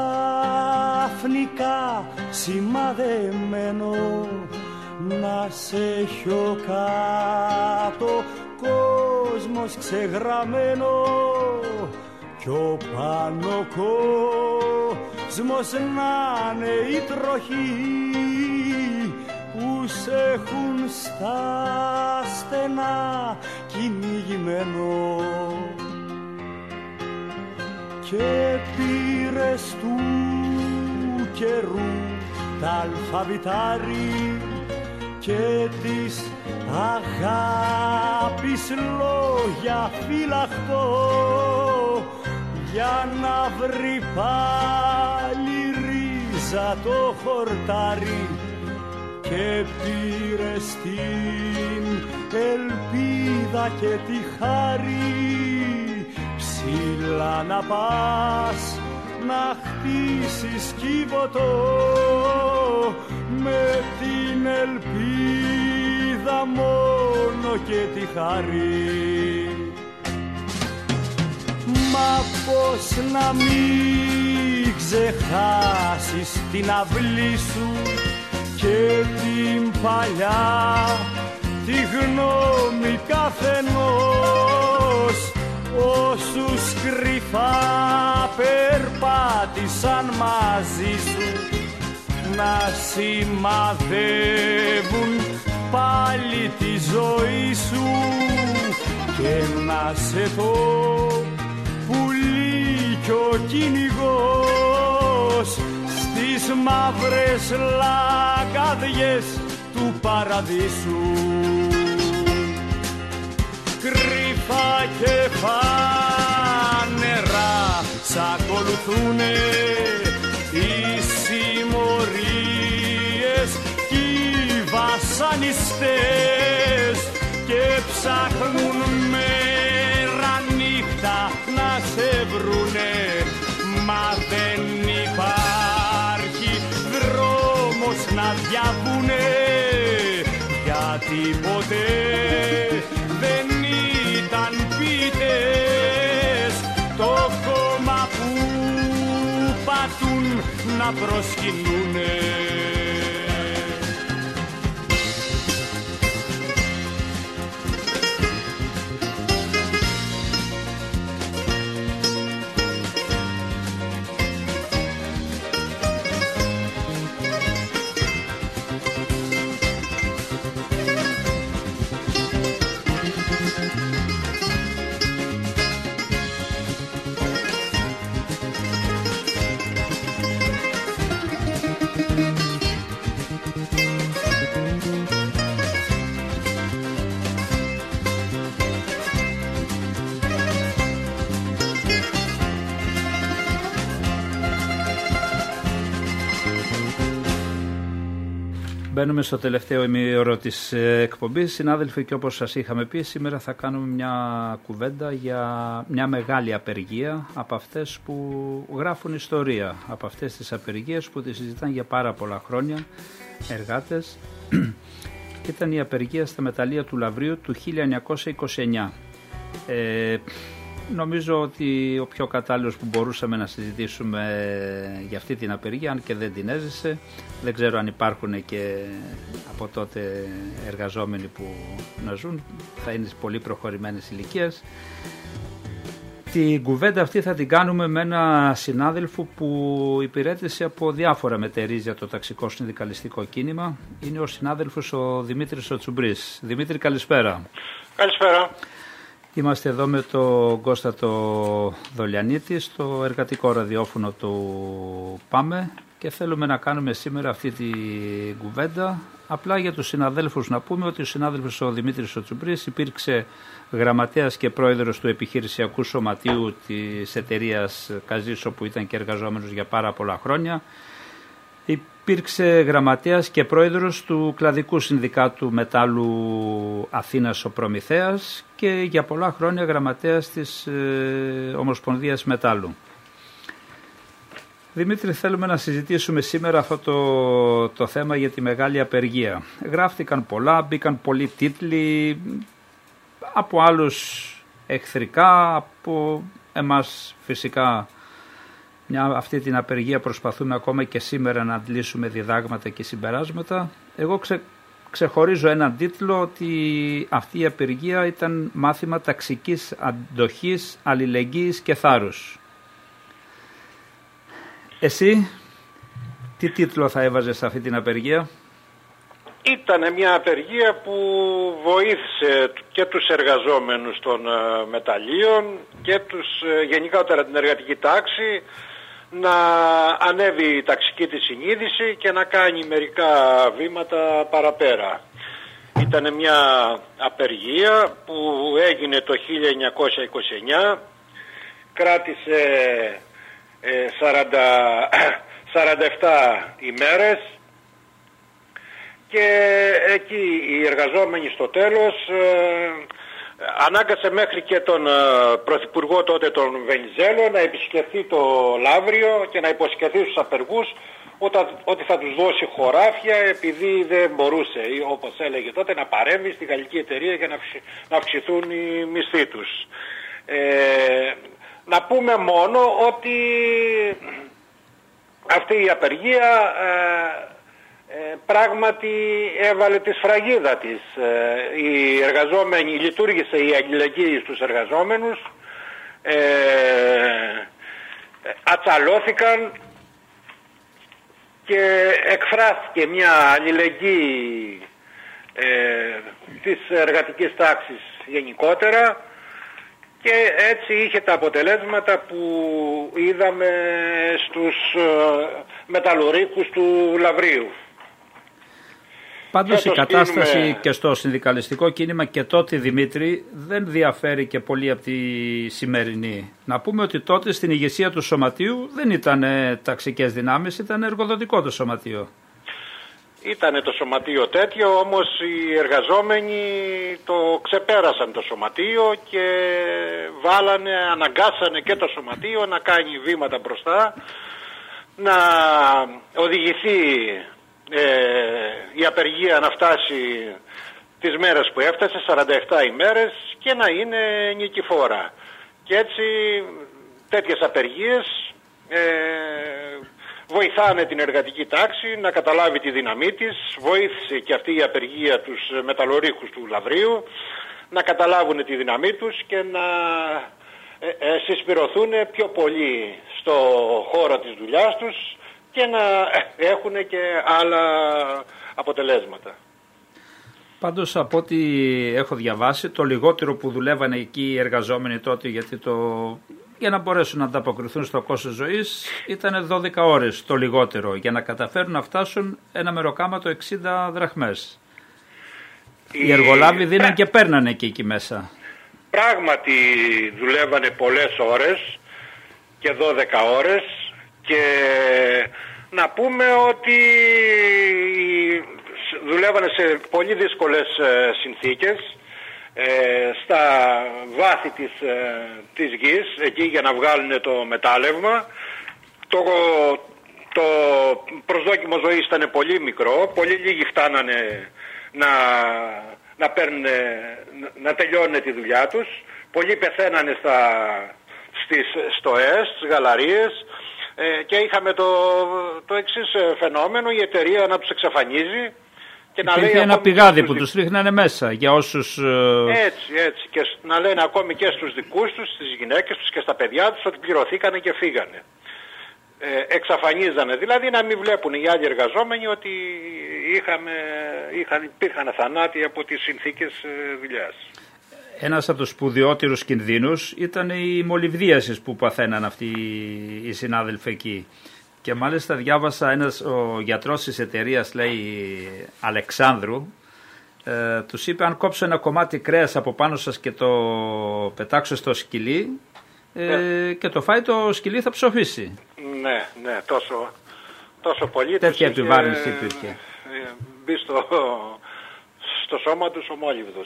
ξαφνικά σημαδεμένο, να σε έχω κάτω, κόσμος ξεγραμμένο, κι ο πάνω κόσμος να είναι η τροχή που σε έχουν στα στενά κυνηγημένο. Και πήρες του καιρού τα αλφαβητάρι και της αγάπης λόγια φυλαχτώ, για να βρει πάλι ρίζα το χορτάρι. Και πήρες την ελπίδα και τη χάρη ψηλά να πας να χτίσεις κύβωτο, με την ελπίδα μόνο και τη χάρη. Μα πώς να μην ξεχάσεις την αυλή σου και την παλιά τη γνώμη καθενός, όσους κρυφά περπάτησαν μαζί σου, να σημαδεύουν πάλι τη ζωή σου και να σε το πουλί κι ο κυνηγός στις μαύρες λαγκαδιές του παραδείσου. Κρυφά και φανερά σ' ακολουθούνε οι συμμορίες κι οι βασανιστές και ψάχνουν μέρα νύχτα να σε βρουνε, μα δεν υπάρχει δρόμος να διαβούνε, γιατί ποτέ δεν ήταν ποιητές το κόμμα που πατούν να προσκυνούνε. Μπαίνουμε στο τελευταίο ημίωρο της εκπομπής. Συνάδελφοι, και όπως σας είχαμε πει, σήμερα θα κάνουμε μια κουβέντα για μια μεγάλη απεργία από αυτές που γράφουν ιστορία, από αυτές τις απεργίες που τις συζητάνε για πάρα πολλά χρόνια εργάτες. Ήταν η απεργία στα μεταλλεία του Λαυρίου του χίλια εννιακόσια είκοσι εννιά. Ε, νομίζω ότι ο πιο κατάλληλος που μπορούσαμε να συζητήσουμε για αυτή την απεργία, αν και δεν την έζησε, δεν ξέρω αν υπάρχουν και από τότε εργαζόμενοι που να ζουν, θα είναι πολύ προχωρημένες ηλικίες. Την κουβέντα αυτή θα την κάνουμε με ένα συνάδελφο που υπηρέτησε από διάφορα μετερίζια το ταξικό συνδικαλιστικό κίνημα. Είναι ο συνάδελφος ο Δημήτρης ο Τσουμπρής. Δημήτρη, καλησπέρα. Καλησπέρα. Είμαστε εδώ με τον Κώστα το Δολιανίτη στο εργατικό ραδιόφωνο του ΠΑΜΕ και θέλουμε να κάνουμε σήμερα αυτή τη κουβέντα. Απλά για τους συναδέλφους να πούμε ότι ο συνάδελφος ο Δημήτρης ο Τσουμπρής υπήρξε γραμματέας και πρόεδρος του επιχειρησιακού σωματείου της εταιρείας Καζίσο, που ήταν και εργαζόμενος για πάρα πολλά χρόνια. Υπήρξε γραμματέας και πρόεδρος του κλαδικού συνδικάτου μετάλλου Αθήνας ο Προμηθέας και για πολλά χρόνια γραμματέας της ε, Ομοσπονδίας Μετάλλου. Δημήτρη, θέλουμε να συζητήσουμε σήμερα αυτό το, το θέμα για τη μεγάλη απεργία. Γράφτηκαν πολλά, μπήκαν πολλοί τίτλοι, από άλλους εχθρικά, από εμάς φυσικά μια, αυτή την απεργία προσπαθούμε ακόμα και σήμερα να αντλήσουμε διδάγματα και συμπεράσματα. Εγώ ξε, ξεχωρίζω έναν τίτλο ότι αυτή η απεργία ήταν μάθημα ταξικής αντοχής, αλληλεγγύης και θάρρους. Εσύ τι τίτλο θα έβαζες σε αυτή την απεργία? Ήταν μια απεργία που βοήθησε και τους εργαζόμενους των μεταλλίων και τους, γενικότερα την εργατική τάξη, να ανέβει η ταξική της συνείδηση και να κάνει μερικά βήματα παραπέρα. Ήταν μια απεργία που έγινε το χίλια εννιακόσια είκοσι εννιά, κράτησε ε, σαράντα, σαράντα επτά ημέρες και εκεί οι εργαζόμενοι στο τέλος ε, ανάγκασε μέχρι και τον ε, Πρωθυπουργό τότε τον Βενιζέλο να επισκεφθεί το Λαύριο και να υποσχεθεί στους απεργούς όταν, ότι θα τους δώσει χωράφια επειδή δεν μπορούσε, όπως έλεγε τότε, να παρέμβει στη γαλλική εταιρεία για να, αυξη, να αυξηθούν οι μισθοί τους. Ε, να πούμε μόνο ότι αυτή η απεργία ε, Ε, πράγματι έβαλε τη σφραγίδα της. Ε, οι εργαζόμενοι, λειτουργήσε η αλληλεγγύη στους εργαζόμενους, ε, ατσαλώθηκαν και εκφράστηκε μια αλληλεγγύη ε, της εργατικής τάξης γενικότερα και έτσι είχε τα αποτελέσματα που είδαμε στους ε, μεταλλουρίκους του Λαυρίου. Πάντως η κατάσταση στείλουμε... και στο συνδικαλιστικό κίνημα και τότε, Δημήτρη, δεν διαφέρει και πολύ από τη σημερινή. Να πούμε ότι τότε στην ηγεσία του σωματείου δεν ήταν ταξικές δυνάμεις, ήταν εργοδοτικό το σωματείο. Ήτανε το σωματείο τέτοιο, όμως οι εργαζόμενοι το ξεπέρασαν το σωματείο και βάλανε, αναγκάσανε και το σωματείο να κάνει βήματα μπροστά, να οδηγηθεί ε, η απεργία να φτάσει τις μέρες που έφτασε, σαράντα επτά ημέρες, και να είναι νικηφόρα. Και έτσι τέτοιες απεργίες ε, βοηθάνε την εργατική τάξη να καταλάβει τη δύναμή της. Βοήθησε και αυτή η απεργία τους μεταλλορύχους του Λαυρίου να καταλάβουν τη δύναμή τους και να ε, ε, συσπηρωθούν πιο πολύ στο χώρο της δουλειάς τους και να έχουν και άλλα αποτελέσματα. Πάντως από ό,τι έχω διαβάσει, το λιγότερο που δουλεύανε εκεί οι εργαζόμενοι τότε γιατί το... για να μπορέσουν να ανταποκριθούν στο κόστος ζωής ήταν δώδεκα ώρες το λιγότερο για να καταφέρουν να φτάσουν ένα μεροκάματο εξήντα δραχμές. Οι, οι εργολάβοι δίναν και παίρνανε εκεί, εκεί μέσα. Πράγματι δουλεύανε πολλές ώρες και δώδεκα ώρες και να πούμε ότι δουλεύανε σε πολύ δύσκολες συνθήκες ε, στα βάθη της, ε, της γης, εκεί για να βγάλουν το μετάλλευμα. Το, το προσδόκιμο ζωής ήταν πολύ μικρό, πολύ λίγοι φτάνανε να, να, παίρνουν, να τελειώνουν τη δουλειά τους. Πολλοί πεθαίνανε στα, στις στοές, στις γαλαρίες, ε, και είχαμε το, το εξής φαινόμενο, η εταιρεία να τους εξαφανίζει. Και να υπήρχε λέει ένα πηγάδι που τους ρίχνανε μέσα για όσους... Έτσι, έτσι. Και να λένε ακόμη και στους δικούς τους, στις γυναίκες τους και στα παιδιά τους ότι πληρωθήκανε και φύγανε. Ε, εξαφανίζανε. Δηλαδή να μην βλέπουν οι άλλοι εργαζόμενοι ότι είχαμε, είχαν, υπήρχαν θανάτοι από τις συνθήκες δουλειάς. Ένας από τους σπουδαιότερους κινδύνους ήταν η μολυβδίαση που παθαίναν αυτοί οι συνάδελφοι εκεί. Και μάλιστα διάβασα ένας, ο γιατρός της εταιρείας, λέει Αλεξάνδρου, ε, τους είπε αν κόψω ένα κομμάτι κρέας από πάνω σας και το πετάξω στο σκυλί ε, ναι. και το φάει, το σκυλί θα ψοφήσει. Ναι, ναι, τόσο, τόσο πολύ. Τέτοια επιβάρυνση υπήρχε. Ε, μπει στο, στο σώμα τους ο μόλιβδος.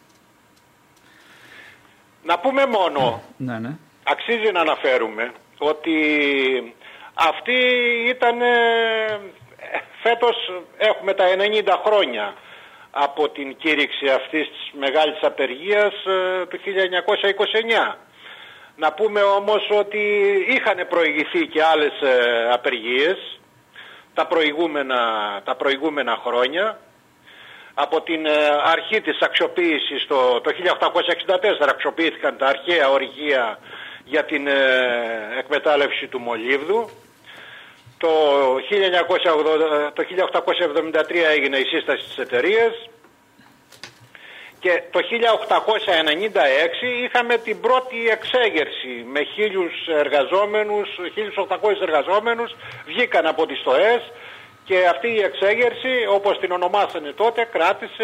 Να πούμε μόνο, ναι, ναι. αξίζει να αναφέρουμε ότι αυτή ήταν, φέτος έχουμε τα ενενήντα χρόνια από την κήρυξη αυτής της μεγάλης απεργίας του χίλια εννιακόσια είκοσι εννιά. Να πούμε όμως ότι είχαν προηγηθεί και άλλες απεργίες τα προηγούμενα, τα προηγούμενα χρόνια. Από την αρχή της αξιοποίησης το, το χίλια οκτακόσια εξήντα τέσσερα αξιοποιήθηκαν τα αρχαία ορυχεία για την εκμετάλλευση του μολύβδου. Το χίλια οκτακόσια εβδομήντα τρία έγινε η σύσταση της εταιρείας και το χίλια οκτακόσια ενενήντα έξι είχαμε την πρώτη εξέγερση με χίλιους εργαζόμενους, χίλιους οκτακόσιους εργαζόμενους βγήκαν από τις ΣΤΟΕΣ και αυτή η εξέγερση, όπως την ονομάσανε τότε, κράτησε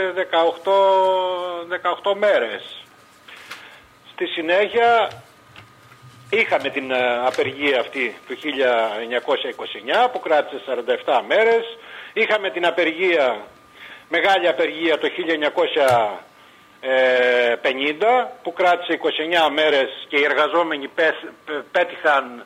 δεκαοκτώ μέρες. Στη συνέχεια είχαμε την απεργία αυτή του χίλια εννιακόσια είκοσι εννιά που κράτησε σαράντα επτά μέρες. Είχαμε την απεργία, μεγάλη απεργία το χίλια εννιακόσια πενήντα που κράτησε είκοσι εννιά μέρες και οι εργαζόμενοι πέτυχαν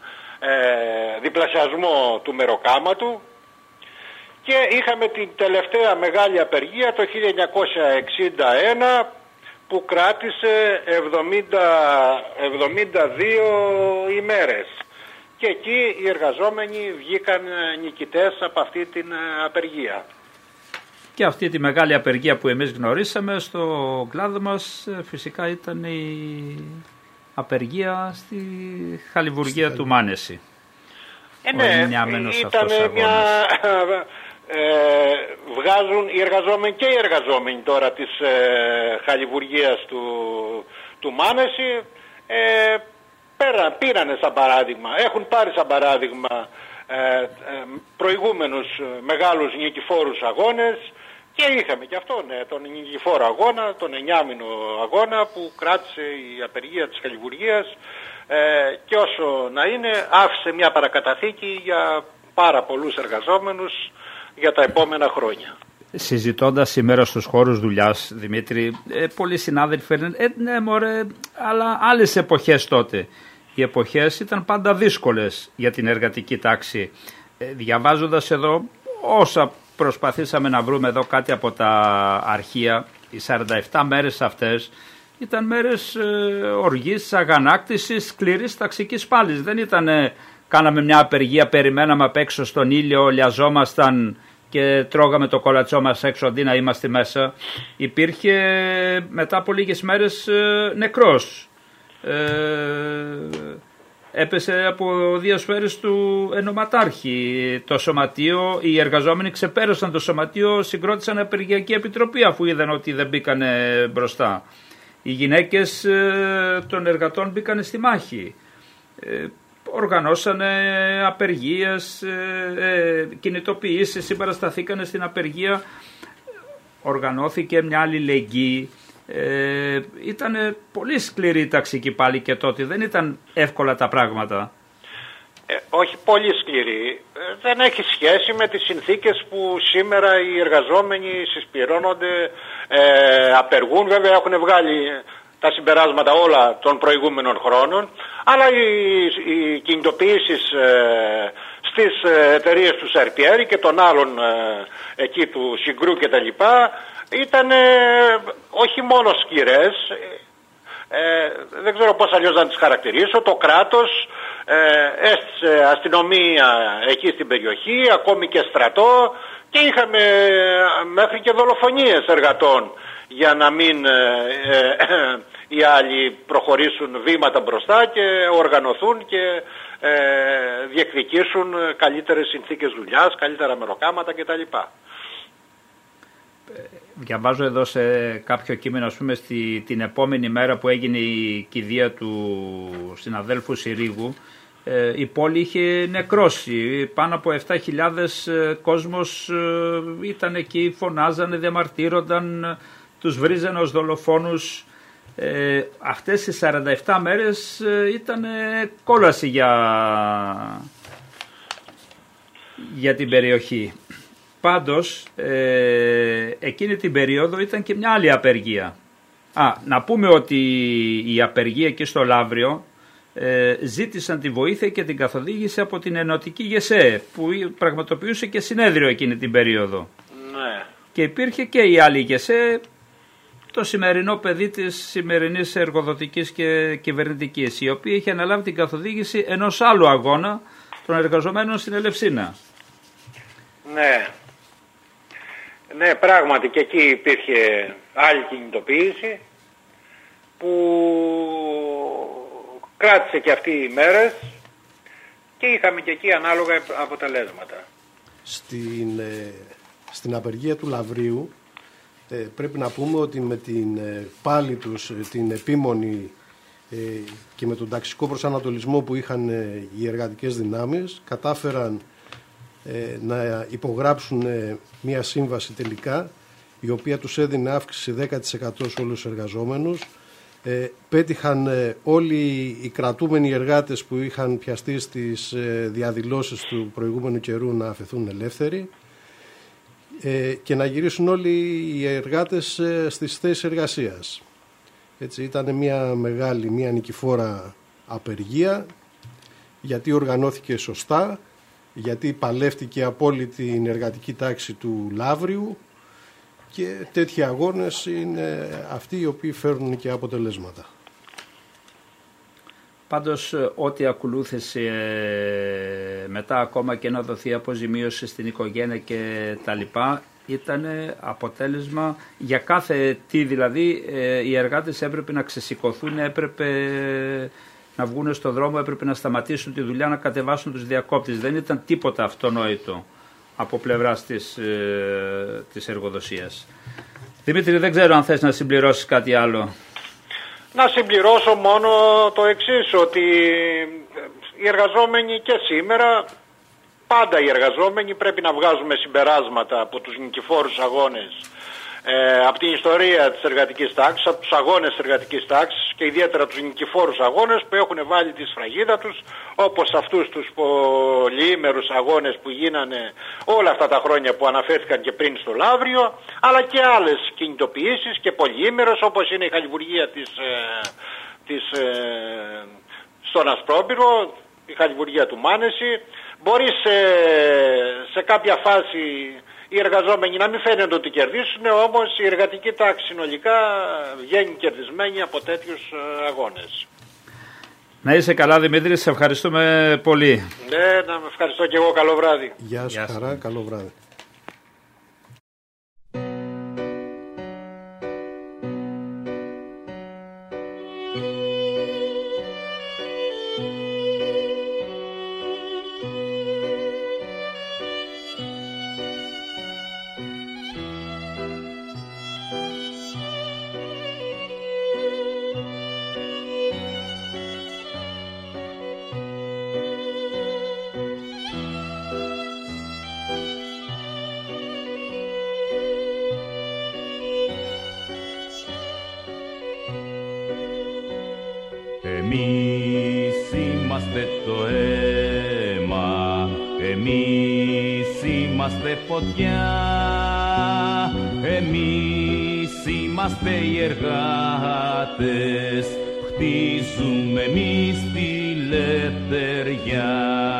διπλασιασμό του μεροκάματου. Και είχαμε την τελευταία μεγάλη απεργία το χίλια εννιακόσια εξήντα ένα που κράτησε εβδομήντα δύο ημέρες. Και εκεί οι εργαζόμενοι βγήκαν νικητές από αυτή την απεργία. Και αυτή τη μεγάλη απεργία που εμείς γνωρίσαμε στο κλάδο μας φυσικά ήταν η απεργία στη χαλιβουργία στη... του Μάνεση. Ε, ναι, ήταν μια... Ε, βγάζουν οι εργαζόμενοι και οι εργαζόμενοι τώρα της ε, χαλιβουργίας του, του Μάνεση ε, πέρα, πήρανε σαν παράδειγμα, έχουν πάρει σαν παράδειγμα ε, ε, προηγούμενους μεγάλους νικηφόρους αγώνες και είχαμε και αυτό, ναι, τον νικηφόρο αγώνα, τον εννιάμινο αγώνα που κράτησε η απεργία της χαλιβουργίας ε, και όσο να είναι άφησε μια παρακαταθήκη για πάρα πολλούς εργαζόμενους για τα επόμενα χρόνια. Συζητώντας σήμερα στους χώρους δουλειάς, Δημήτρη, ε, πολλοί συνάδελφοι λένε ε, ναι μωρέ, αλλά άλλες εποχές τότε. Οι εποχές ήταν πάντα δύσκολες για την εργατική τάξη. Ε, διαβάζοντας εδώ όσα προσπαθήσαμε να βρούμε εδώ κάτι από τα αρχεία, οι σαράντα επτά μέρες αυτές ήταν μέρες ε, οργής, αγανάκτησης, σκληρής ταξικής πάλης. Δεν ήταν... Ε, κάναμε μια απεργία, περιμέναμε απ' έξω στον ήλιο, λιαζόμασταν και τρώγαμε το κολατσό μας έξω αντί να είμαστε μέσα. Υπήρχε μετά από λίγες μέρες ε, νεκρός. Ε, έπεσε από δύο σφαίρες του ενωματάρχη. Το σωματείο, οι εργαζόμενοι ξεπέρασαν το σωματείο, συγκρότησαν απεργιακή επιτροπή αφού είδαν ότι δεν μπήκανε μπροστά. Οι γυναίκες ε, των εργατών μπήκανε στη μάχη. Ε, οργανώσανε απεργίες, ε, κινητοποιήσεις, συμπαρασταθήκανε στην απεργία, οργανώθηκε μια αλληλεγγύη. Ε, ήταν πολύ σκληρή η ταξική πάλι και τότε, δεν ήταν εύκολα τα πράγματα. Ε, όχι πολύ σκληρή, ε, δεν έχει σχέση με τις συνθήκες που σήμερα οι εργαζόμενοι συσπυρώνονται, ε, απεργούν, βέβαια έχουν βγάλει τα συμπεράσματα όλα των προηγούμενων χρόνων, αλλά οι, οι κινητοποιήσεις ε, στις εταιρείες του Σερπιέρη και των άλλων ε, εκεί του Συγκρού και τα λοιπά ήταν ε, όχι μόνο σκληρές, ε, δεν ξέρω πώς αλλιώς να τις χαρακτηρίσω, το κράτος ε, έστησε αστυνομία εκεί στην περιοχή, ακόμη και στρατό και είχαμε μέχρι και δολοφονίες εργατών για να μην ε, ε, οι άλλοι προχωρήσουν βήματα μπροστά και οργανωθούν και ε, διεκδικήσουν καλύτερες συνθήκες δουλειάς, καλύτερα μεροκάματα κτλ. Διαβάζω εδώ σε κάποιο κείμενο, ας πούμε, στη, την επόμενη μέρα που έγινε η κηδεία του συναδέλφου Συρίγου, ε, η πόλη είχε νεκρώσει. Πάνω από επτά χιλιάδες κόσμος ε, ήταν εκεί, φωνάζανε, διαμαρτύρονταν, τους βρίζανε ως δολοφόνους. Ε, αυτές οι σαράντα επτά μέρες ε, ήταν κόλαση για, για την περιοχή. Πάντως, ε, εκείνη την περίοδο ήταν και μια άλλη απεργία. Α, να πούμε ότι η απεργία εκεί στο Λαύριο ε, ζήτησαν τη βοήθεια και την καθοδήγηση από την ενωτική ΓΕΣΕ που πραγματοποιούσε και συνέδριο εκείνη την περίοδο. Ναι. Και υπήρχε και η άλλη ΓΕΣΕ το σημερινό παιδί της σημερινής εργοδοτικής και κυβερνητικής, η οποία έχει αναλάβει την καθοδήγηση ενός άλλου αγώνα των εργαζομένων στην Ελευσίνα. Ναι. Ναι, πράγματι και εκεί υπήρχε άλλη κινητοποίηση που κράτησε και αυτή οι μέρες και είχαμε και εκεί ανάλογα αποτελέσματα. Στην, ε, στην απεργία του Λαβρίου ε, πρέπει να πούμε ότι με την ε, πάλι τους, την επίμονη ε, και με τον ταξικό προσανατολισμό που είχαν ε, οι εργατικές δυνάμεις κατάφεραν ε, να υπογράψουν ε, μια σύμβαση τελικά η οποία τους έδινε αύξηση δέκα τοις εκατό σε όλους τους εργαζόμενους. Ε, πέτυχαν ε, όλοι οι κρατούμενοι εργάτες που είχαν πιαστεί στις ε, διαδηλώσεις του προηγούμενου καιρού να αφαιθούν ελεύθεροι ε, και να γυρίσουν όλοι οι εργάτες ε, στις θέσεις εργασίας. Έτσι, ήταν μια μεγάλη, μια νικηφόρα απεργία, γιατί οργανώθηκε σωστά, γιατί παλεύτηκε από όλη την εργατική τάξη του Λαύριου και τέτοιοι αγώνες είναι αυτοί οι οποίοι φέρνουν και αποτελέσματα. Πάντως ό,τι ακολούθησε μετά ακόμα και να δοθεί αποζημίωση στην οικογένεια και τα λοιπά ήταν αποτέλεσμα για κάθε τι, δηλαδή οι εργάτες έπρεπε να ξεσηκωθούν, έπρεπε να βγουν στον δρόμο, έπρεπε να σταματήσουν τη δουλειά, να κατεβάσουν τους διακόπτες. Δεν ήταν τίποτα αυτονόητο από πλευράς της, ε, της εργοδοσίας. Δημήτρη, δεν ξέρω αν θες να συμπληρώσεις κάτι άλλο. Να συμπληρώσω μόνο το εξής, ότι οι εργαζόμενοι και σήμερα, πάντα οι εργαζόμενοι πρέπει να βγάζουμε συμπεράσματα από τους νικηφόρους αγώνες, ε, από την ιστορία της εργατικής τάξης, από τους αγώνες της εργατικής τάξης και ιδιαίτερα τους νικηφόρους αγώνες που έχουν βάλει τη σφραγίδα τους, όπως αυτούς τους πολυήμερους αγώνες που γίνανε όλα αυτά τα χρόνια που αναφέρθηκαν και πριν στο Λαύριο, αλλά και άλλες κινητοποιήσεις και πολυήμερες όπως είναι η χαλιβουργία της, ε, της, ε, στον Ασπρόπυρο, η χαλιβουργία του Μάνεση. Μπορεί σε, σε κάποια φάση οι εργαζόμενοι να μην φαίνεται ότι κερδίσουν, όμως η εργατική τάξη συνολικά βγαίνει κερδισμένη από τέτοιους αγώνες. Να είσαι καλά, Δημήτρη, σε ευχαριστούμε πολύ. Ναι, να με ευχαριστώ και εγώ, καλό βράδυ. Γεια σου, χαρά, καλό βράδυ. Εμείς είμαστε το αίμα, εμείς είμαστε φωτιά, εμείς είμαστε οι εργάτες, χτίζουμε εμείς τη λευτεριά.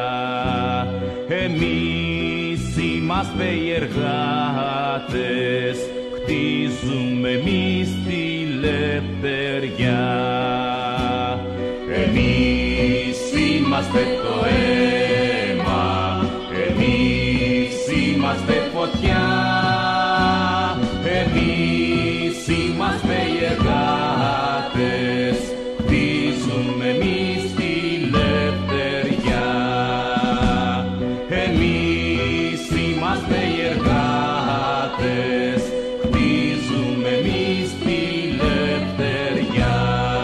Εμείς είμαστε οι εργάτες, χτίζουμε εμείς τη λευτεριά. Εμείς είμαστε το αίμα, εμείς είμαστε φωτιά, εμείς είμαστε οι εργάτες, χτίζουμε εμείς τη λευτεριά. Εμείς είμαστε οι εργάτες, χτίζουμε εμείς τη λευτεριά.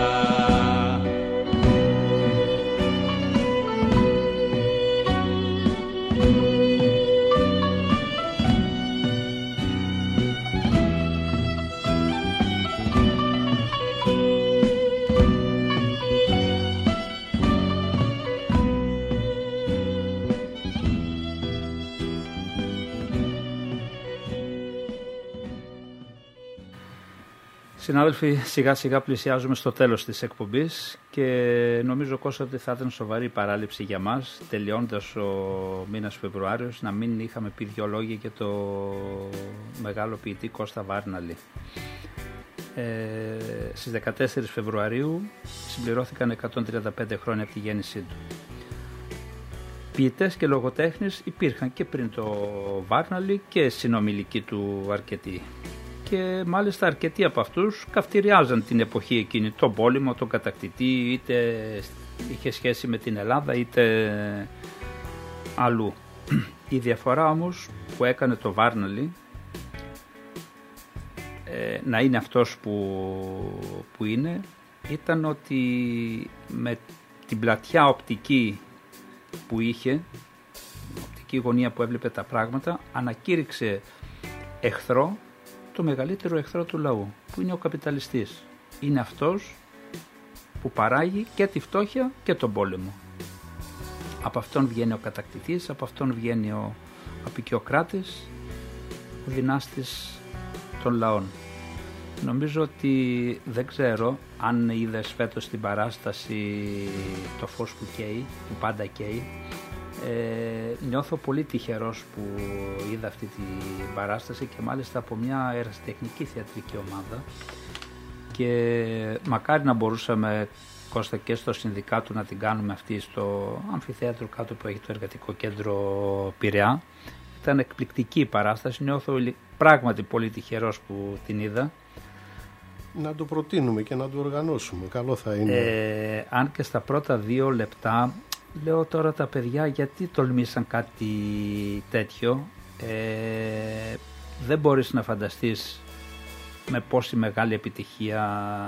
Συνάδελφοι, σιγά σιγά πλησιάζουμε στο τέλος της εκπομπής και νομίζω Κώστα ότι θα ήταν σοβαρή παράληψη για μας, τελειώντας ο μήνας Φεβρουάριος, να μην είχαμε πει δυο λόγια για το μεγάλο ποιητή Κώστα Βάρναλη. Ε, στις δεκατέσσερις Φεβρουαρίου συμπληρώθηκαν εκατόν τριάντα πέντε χρόνια από τη γέννησή του. Ποιητές και λογοτέχνες υπήρχαν και πριν το Βάρναλι και συνομιλικοί του αρκετοί. Και μάλιστα αρκετοί από αυτούς καυτηριάζαν την εποχή εκείνη, τον πόλεμο, τον κατακτητή, είτε είχε σχέση με την Ελλάδα είτε αλλού. Η διαφορά όμως που έκανε το Βάρναλι ε, να είναι αυτός που, που είναι, ήταν ότι με την πλατιά οπτική που είχε, οπτική γωνία που έβλεπε τα πράγματα, ανακήρυξε εχθρό το μεγαλύτερο εχθρό του λαού, που είναι ο καπιταλιστής. Είναι αυτός που παράγει και τη φτώχεια και τον πόλεμο. Από αυτόν βγαίνει ο κατακτητής, από αυτόν βγαίνει ο αποικιοκράτης, ο δυνάστης των λαών. Νομίζω ότι, δεν ξέρω αν είδες φέτος την παράσταση «Το φως που καίει», που πάντα καίει. Ε, νιώθω πολύ τυχερός που είδα αυτή την παράσταση και μάλιστα από μια ερασιτεχνική θεατρική ομάδα, και μακάρι να μπορούσαμε, Κώστα, και στο συνδικάτο να την κάνουμε αυτή στο αμφιθέατρο κάτω που έχει το Εργατικό Κέντρο Πειραιά. Ήταν εκπληκτική η παράσταση, νιώθω πράγματι πολύ τυχερός που την είδα. Να το προτείνουμε και να το οργανώσουμε, καλό θα είναι. Ε, αν και στα πρώτα δύο λεπτά λέω τώρα τα παιδιά γιατί τολμήσαν κάτι τέτοιο. Ε, δεν μπορείς να φανταστείς με πόση μεγάλη επιτυχία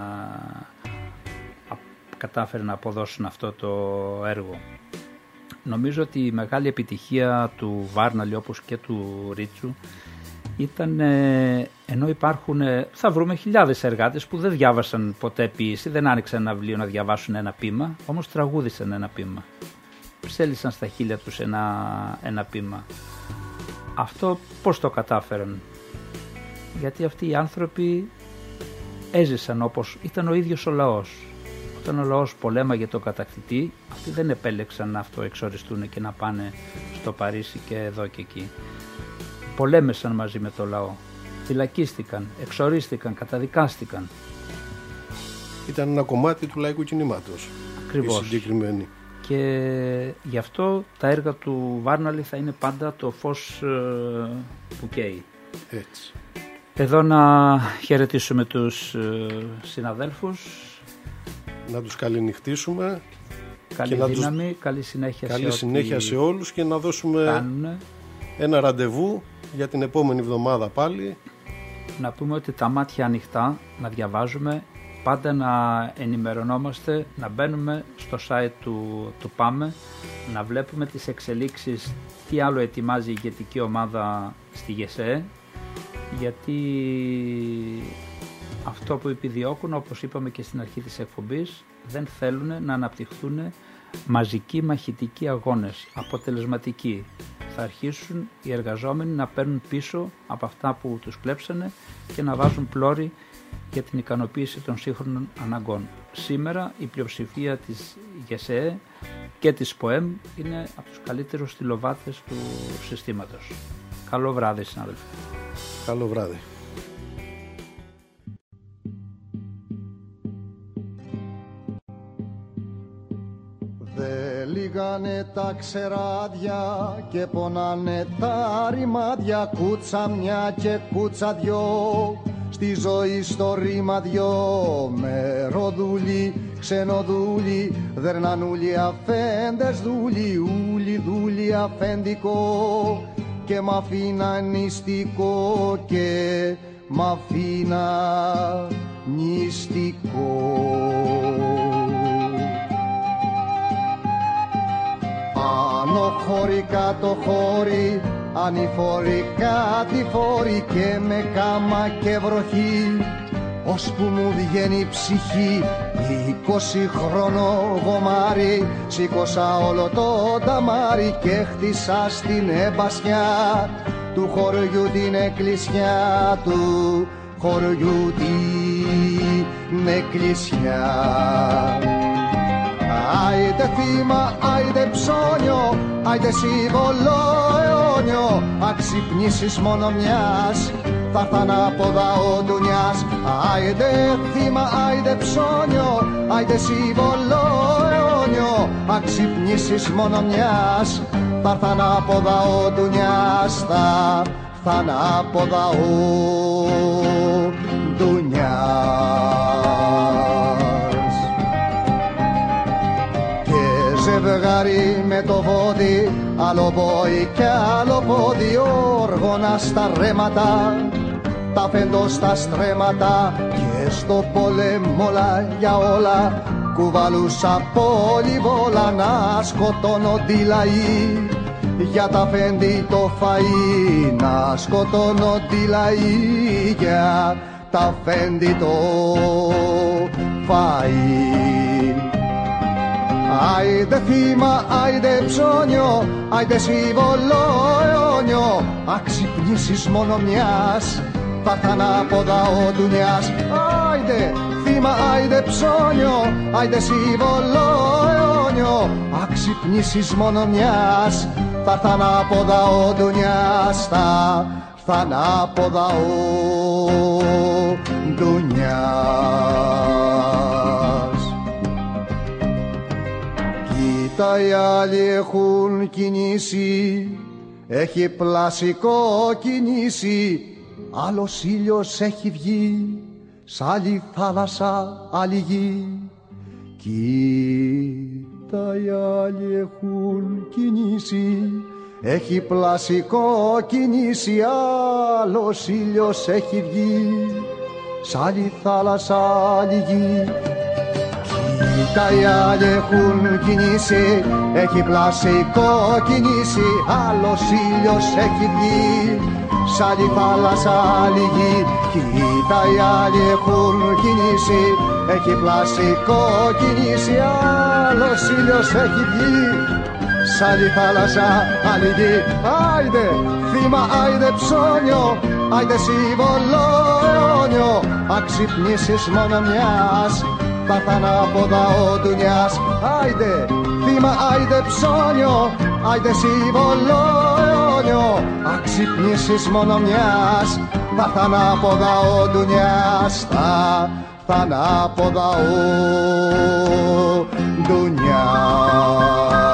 κατάφερε να αποδώσουν αυτό το έργο. Νομίζω ότι η μεγάλη επιτυχία του Βάρναλι όπως και του Ρίτσου ήταν, ενώ υπάρχουν, θα βρούμε χιλιάδες εργάτες που δεν διάβασαν ποτέ ποίηση, δεν άνοιξαν ένα βιβλίο να διαβάσουν ένα ποίημα, όμως τραγούδισαν ένα ποίημα. Ψέλισαν στα χείλια τους ένα, ένα ποίημα. Αυτό πώς το κατάφεραν? Γιατί αυτοί οι άνθρωποι έζησαν όπως ήταν ο ίδιος ο λαός. Όταν ο λαός πολέμαγε τον κατακτητή, αυτοί δεν επέλεξαν να αυτοεξοριστούν και να πάνε στο Παρίσι και εδώ και εκεί. Πολέμησαν μαζί με το λαό. Φυλακίστηκαν, εξορίστηκαν, καταδικάστηκαν. Ήταν ένα κομμάτι του λαϊκού κινήματος. Ακριβώς. Συγκεκριμένη. Και γι' αυτό τα έργα του Βάρναλι θα είναι πάντα το φως ε, που καίει. Έτσι. Εδώ να χαιρετήσουμε τους ε, συναδέλφους. Να τους καληνυχτήσουμε. Καλή και δύναμη, τους... καλή συνέχεια, καλή σε, συνέχεια σε όλους και να δώσουμε κάνουνε. Ένα ραντεβού για την επόμενη εβδομάδα πάλι. Να πούμε ότι τα μάτια ανοιχτά, να διαβάζουμε, πάντα να ενημερωνόμαστε, να μπαίνουμε στο site του, του ΠΑΜΕ, να βλέπουμε τις εξελίξεις, τι άλλο ετοιμάζει η ηγετική ομάδα στη ΓΕΣΕΕ, γιατί αυτό που επιδιώκουν, όπως είπαμε και στην αρχή της εκπομπής, δεν θέλουν να αναπτυχθούν μαζικοί μαχητικοί αγώνες, αποτελεσματικοί. Θα αρχίσουν οι εργαζόμενοι να παίρνουν πίσω από αυτά που τους κλέψανε και να βάζουν πλώρη για την ικανοποίηση των σύγχρονων αναγκών. Σήμερα η πλειοψηφία της ΓΕΣΕΕ και της ΠΟΕΜ είναι από τους καλύτερους στυλοβάτες του συστήματος. Καλό βράδυ, συνάδελφοι. Καλό βράδυ. Δε λίγανε τα ξεράδια και πονάνε τα ρημάδια, κούτσα μια και κούτσα δυο, στη ζωή στο ρήμα δυο. Μεροδούλοι, ξενοδούλοι, δερνανούλοι, αφέντες δούλοι, ούλοι δούλοι αφέντικο, και μ' αφήνα νηστικό και μ' αφήνα νηστικό. Άνω χώρι, κάτω χώρι, ανηφόροι, κατηφόροι, και με κάμα και βροχή, ώσπου μου βγαίνει η ψυχή. Είκοσι χρόνο γομάρι, σήκωσα όλο το ταμάρι και χτίσα στην εμπασιά του χωριού την εκκλησιά, του χωριού την εκκλησιά. Άιντε θύμα, άιντε ψώνιο, άιντε σύμβολο αιώνιο, αξυπνήσεις μόνο μιας θα έρθ' ανάποδα ο Ντουνιάς. Άιντε θύμα, άιντε ψώνιο, άιντε σύμβολο αιώνιο, αν ξυπνήσεις μόνο μιας, θα έρθ' ανάποδα ο Ντουνιάς, θα έρθ' ανάποδα ο Ντουνιάς. Και ζευγάρι με το βόδι, άλλο πόη κι άλλο πόδι, όργωνα στα ρέματα, τα φέντο στα στρέμματα, και στο πόλεμο όλα για όλα κουβαλούσα πολυβόλα, να σκοτώνονται οι λαοί για τα φέντη το φαΐ, να σκοτώνονται οι λαοί για τα φέντη το φαΐ. Άιντε θύμα, άιντε ψώνιο, άιντε σύμβολο αιώνιο, αν ξυπνήσεις μόνο μιας, θα έρθ' ανάποδα ο Ντουνιάς. Άιντε θύμα, άιντε ψώνιο, άιντε σύμβολο αιώνιο, αν ξυπνήσεις μόνο μιας, θα έρθ' ανάποδα ο Ντουνιάς, θα έρθ' ανάποδα ο Ντουνιάς. Κοίτα, οι άλλοι έχουν κινήσει, έχει πλασικό κινήσει, άλλος ήλιος έχει βγει, σ' άλλη θάλασσα, άλλη γη. Κοίτα, οι άλλοι έχουν κινήσει, έχει πλασικό κινήσει, άλλος ήλιος έχει βγει, σ' άλλη θάλασσα, άλλη γη. Κοίτα, οι άλλοι έχουν κινήσει, έχει πλασικό κινήσει, άλλος ήλιος έχει βγει, σ' άλλη θάλασσα, άλλη γη. Κοίτα, οι άλλοι έχουν κινήσει, έχει πλασικό κινήσει, άλλος ήλιος έχει βγει, σ' άλλη θάλασσα, άλλη γη. Άιντε θύμα, άιντε ψώνιο, άιντε σύμβολο αιώνιο, αν ξυπνήσεις μόνο μιας, θα έρθ' ανάποδα ο Ντουνιάς. Άιντε θύμα, άιντε ψώνιο, άιντε σύμβολο αιώνιο, αν ξυπνήσεις μόνο μιας, θα έρθ' ανάποδα ο Ντουνιάς, θα έρθ' ανάποδα ο Ντουνιάς.